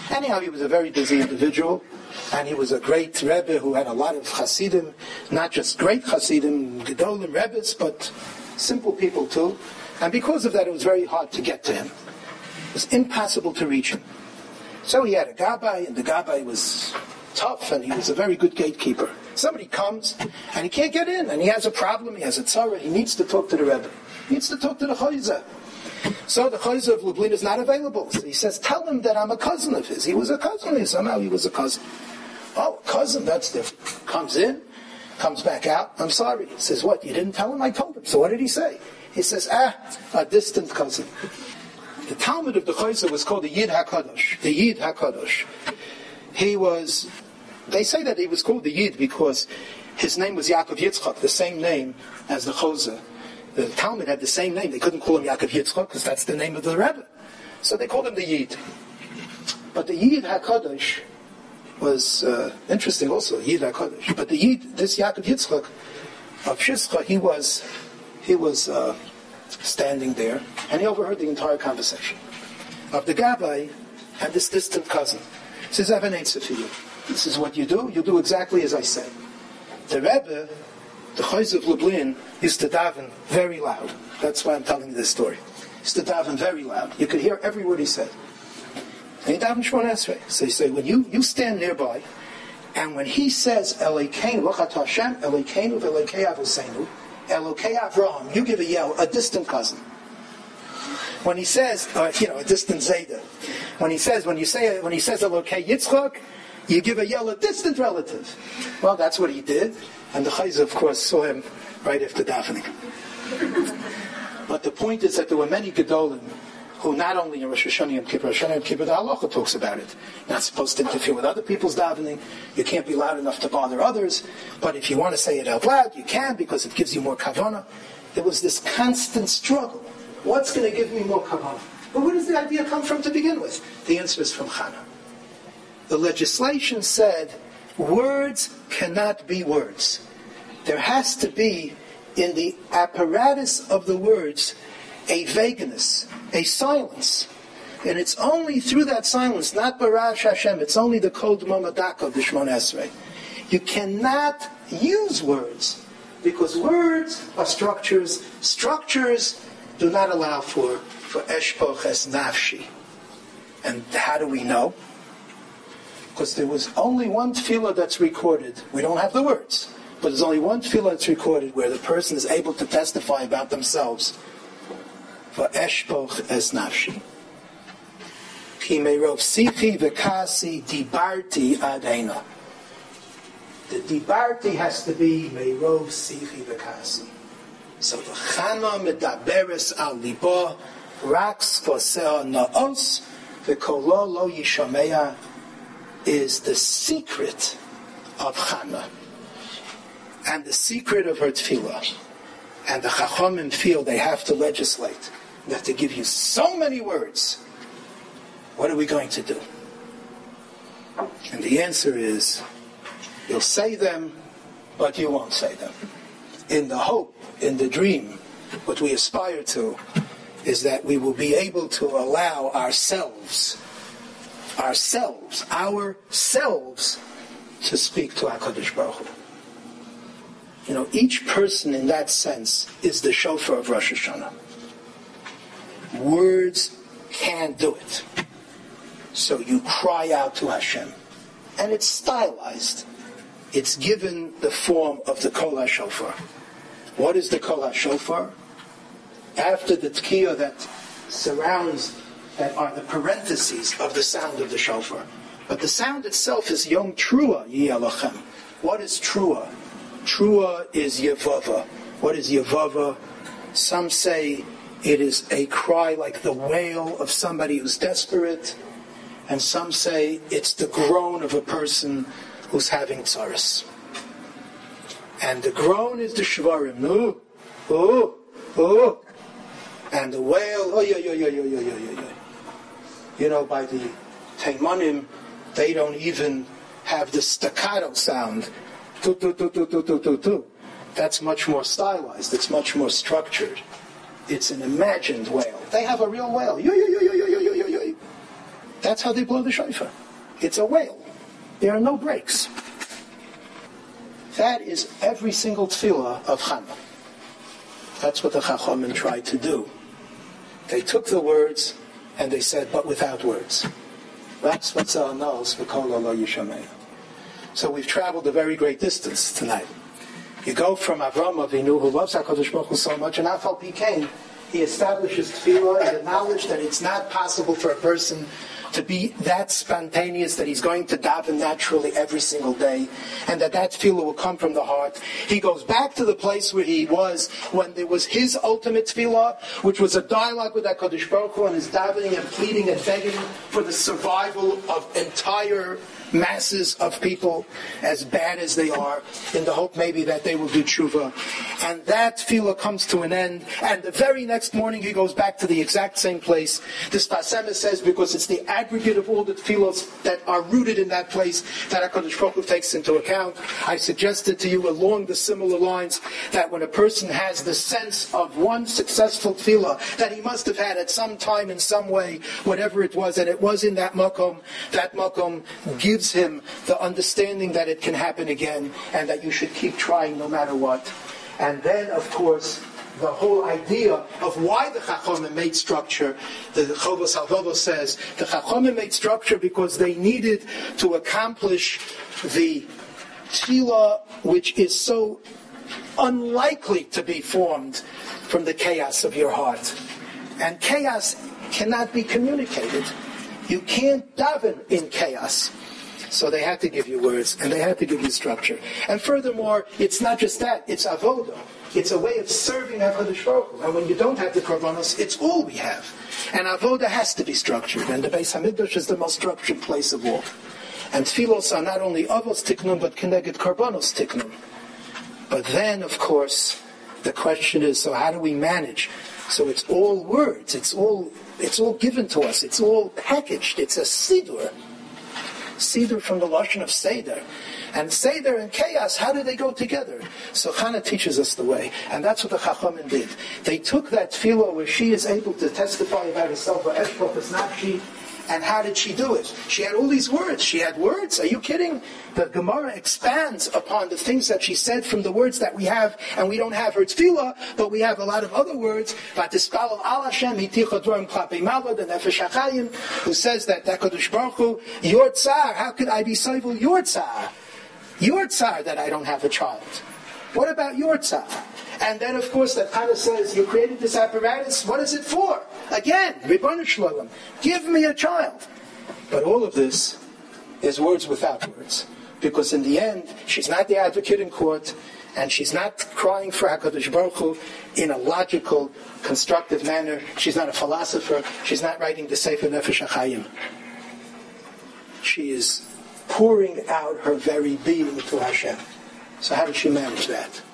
Anyhow, he was a very busy individual, and he was a great Rebbe who had a lot of Hasidim, not just great Hasidim, Gedolim Rebbes, but simple people too. And because of that, it was very hard to get to him. It was impossible to reach him. So he had a Gabbai, and the Gabbai was tough, and he was a very good gatekeeper. Somebody comes, and he can't get in, and he has a problem, he has a tzara, he needs to talk to the Rebbe. He needs to talk to the Chayza. So the Chayza of Lublin is not available. So he says, tell him that I'm a cousin of his. He was a cousin of his. Somehow he was a cousin. Oh, cousin, that's different. Comes in, comes back out. I'm sorry. He says, what, you didn't tell him? I told him. So what did he say? He says, ah, a distant cousin. The Talmud of the Chayza was called the Yid HaKadosh. The Yid HaKadosh. He was, they say that he was called the Yid because his name was Yaakov Yitzchak, the same name as the Chayza. The Talmud had the same name. They couldn't call him Yaakov Yitzchak because that's the name of the Rebbe. So they called him the Yid. But the Yid HaKadosh was uh, interesting also, Yid HaKadosh. But the Yid, this Yaakov Yitzchak of Shischa, he was, he was uh, standing there, and he overheard the entire conversation of the Gabbai and this distant cousin. He says, I have an answer for you. This is what you do. You do exactly as I say. The Rebbe, the Chayz of Lublin, used to daven very loud. That's why I'm telling you this story. He used to daven very loud. You could hear every word he said. And he davened Shemona Esrei. So you say, when you, you stand nearby, and when he says, Elokeinu, V'chat Hashem, Elokeinu v'Elokei Avoseinu, Elokei Avraham, you give a yell, a distant cousin. When he says, uh, you know, a distant Zayda. When he says, when you say, when he says Elokei Yitzchak, you give a yell, a distant relative. Well, that's what he did. And the Chayza, of course, saw him right after davening. But the point is that there were many Gedolim who not only in Rosh Hashanah and Kippur, Rosh Hashanah and Kippur, the Halacha talks about it. You're not supposed to interfere with other people's davening. You can't be loud enough to bother others. But if you want to say it out loud, you can because it gives you more kavanah. There was this constant struggle. What's going to give me more kavanah? But where does the idea come from to begin with? The answer is from Chana. The legislation said, words cannot be words. There has to be, in the apparatus of the words, a vagueness, a silence. And it's only through that silence, not Barash Hashem, it's only the Kol Mamadaka of the Shemona Esrei. You cannot use words, because words are structures. Structures do not allow for, for Eshpoch Es Nafshi. And how do we know? Because there was only one tefillah that's recorded. We don't have the words, but there's only one tefillah that's recorded where the person is able to testify about themselves. For Eshpoch Es Nafshi. Ki meirov sichi v'kasi dibarti adena. The dibarti has to be meirov sichi v'kasi. So the Chana medaberes al libo raks v'seh naos v'kolo lo yishameya is the secret of Chana and the secret of her tefillah. And the Chachamim feel they have to legislate. They have to give you so many words. What are we going to do? And the answer is, you'll say them, but you won't say them. In the hope, in the dream, what we aspire to is that we will be able to allow ourselves, ourselves, ourselves, to speak to HaKadosh Baruch Hu. You know, each person in that sense is the shofar of Rosh Hashanah. Words can't do it. So you cry out to Hashem. And it's stylized. It's given the form of the Kol HaShofar. What is the Kol HaShofar? After the Tkiyah that surrounds, that are the parentheses of the sound of the shofar. But the sound itself is Yom Trua Yi Alachem. What is Trua? Trua is Yevava. What is Yevava? Some say it is a cry like the wail of somebody who's desperate. And some say it's the groan of a person who's having tzaras. And the groan is the shvarim. Oh, oh, oh. And the wail, oh, yeah, yeah, yeah, yeah, yeah, yeah, yeah. You know, by the Teimanim, they don't even have the staccato sound. Tu, tu, tu, tu, tu, tu, tu, tu. That's much more stylized. It's much more structured. It's an imagined wail. They have a real wail. Yo, yo, yo, yo, yo, yo, yo, yo, yo. That's how they blow the shofar. It's a wail. There are no breaks. That is every single tefillah of Chana. That's what the Chachamim tried to do. They took the words and they said, but without words. That's what Zohar knows. So we've traveled a very great distance tonight. You go from Avram Avinu, who loves HaKadosh Baruch Hu so much, and Afal Pikain, he establishes tefillah and the knowledge that it's not possible for a person to be that spontaneous that he's going to daven naturally every single day, and that that tefillah will come from the heart. He goes back to the place where he was when there was his ultimate tefillah, which was a dialogue with HaKadosh Baruch Hu, and his davening and pleading and begging for the survival of entire masses of people, as bad as they are, in the hope maybe that they will do tshuva. And that tefillah comes to an end, and the very next morning he goes back to the exact same place. The Sfas Emes says, because it's the aggregate of all the tefillahs that are rooted in that place that HaKadosh Baruch Hu takes into account. I suggested to you along the similar lines that when a person has the sense of one successful tefillah that he must have had at some time in some way, whatever it was, and it was in that makom, that makom gives him the understanding that it can happen again and that you should keep trying no matter what. And then, of course, the whole idea of why the Chachamim made structure. The Chovos HaLevavos says the Chachamim made structure because they needed to accomplish the tefillah which is so unlikely to be formed from the chaos of your heart. And chaos cannot be communicated. You can't daven in chaos. So they had to give you words, and they had to give you structure. And furthermore, it's not just that, it's avodah. It's a way of serving HaKadosh Baruch Hu. And when you don't have the korbanos, it's all we have. And avodah has to be structured, and the Beis HaMikdash is the most structured place of all. And tefillos are not only avos tiknun, but keneged korbanos tiknun. But then, of course, the question is, so how do we manage? So it's all words, it's all it's all given to us, it's all packaged, it's a sidur. Sidur from the Lashon of Seder. And Seder and chaos, how do they go together? So Chana teaches us the way. And that's what the Chachamim did. They took that tefillah where she is able to testify about herself, and how did she do it? She had all these words. She had words. Are you kidding? The Gemara expands upon the things that she said from the words that we have, and we don't have her tefillah, but we have a lot of other words. Who says that HaKadosh Baruch Hu, your tsar, how could I be soivel your tsar? Your tsar that I don't have a child. What about your tsar? And then, of course, that kind of says, you created this apparatus, what is it for? Again, Ribono Shel Olam, give me a child. But all of this is words without words. Because in the end, she's not the advocate in court, and she's not crying for HaKadosh Baruch Hu in a logical, constructive manner. She's not a philosopher. She's not writing the Sefer Nefesh HaChaim. She is pouring out her very being to Hashem. So how did she manage that?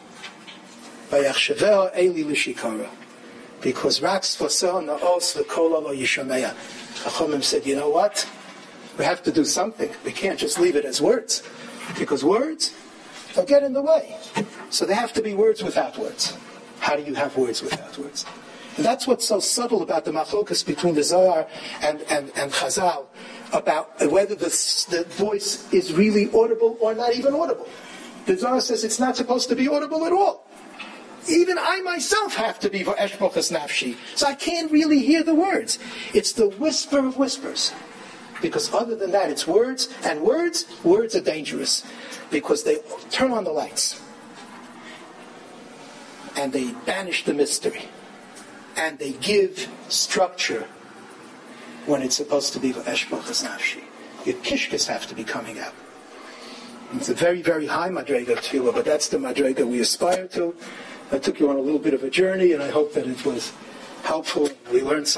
Because Rak Sfasah Na'os V'Kol Lo Yishameya. Chachamim said, you know what? We have to do something. We can't just leave it as words. Because words, they'll get in the way. So they have to be words without words. How do you have words without words? And that's what's so subtle about the machlokas between the Zohar and, and, and Chazal, about whether the, the voice is really audible or not even audible. The Zohar says it's not supposed to be audible at all. Even I myself have to be v'esh bochas nafshi. So I can't really hear the words. It's the whisper of whispers. Because other than that, it's words. And words, words are dangerous. Because they turn on the lights. And they banish the mystery. And they give structure when it's supposed to be v'esh bochas nafshi. Your kishkas have to be coming out. It's a very, very high madrega tefillah, but that's the madrega we aspire to. I took you on a little bit of a journey, and I hope that it was helpful. We learned something.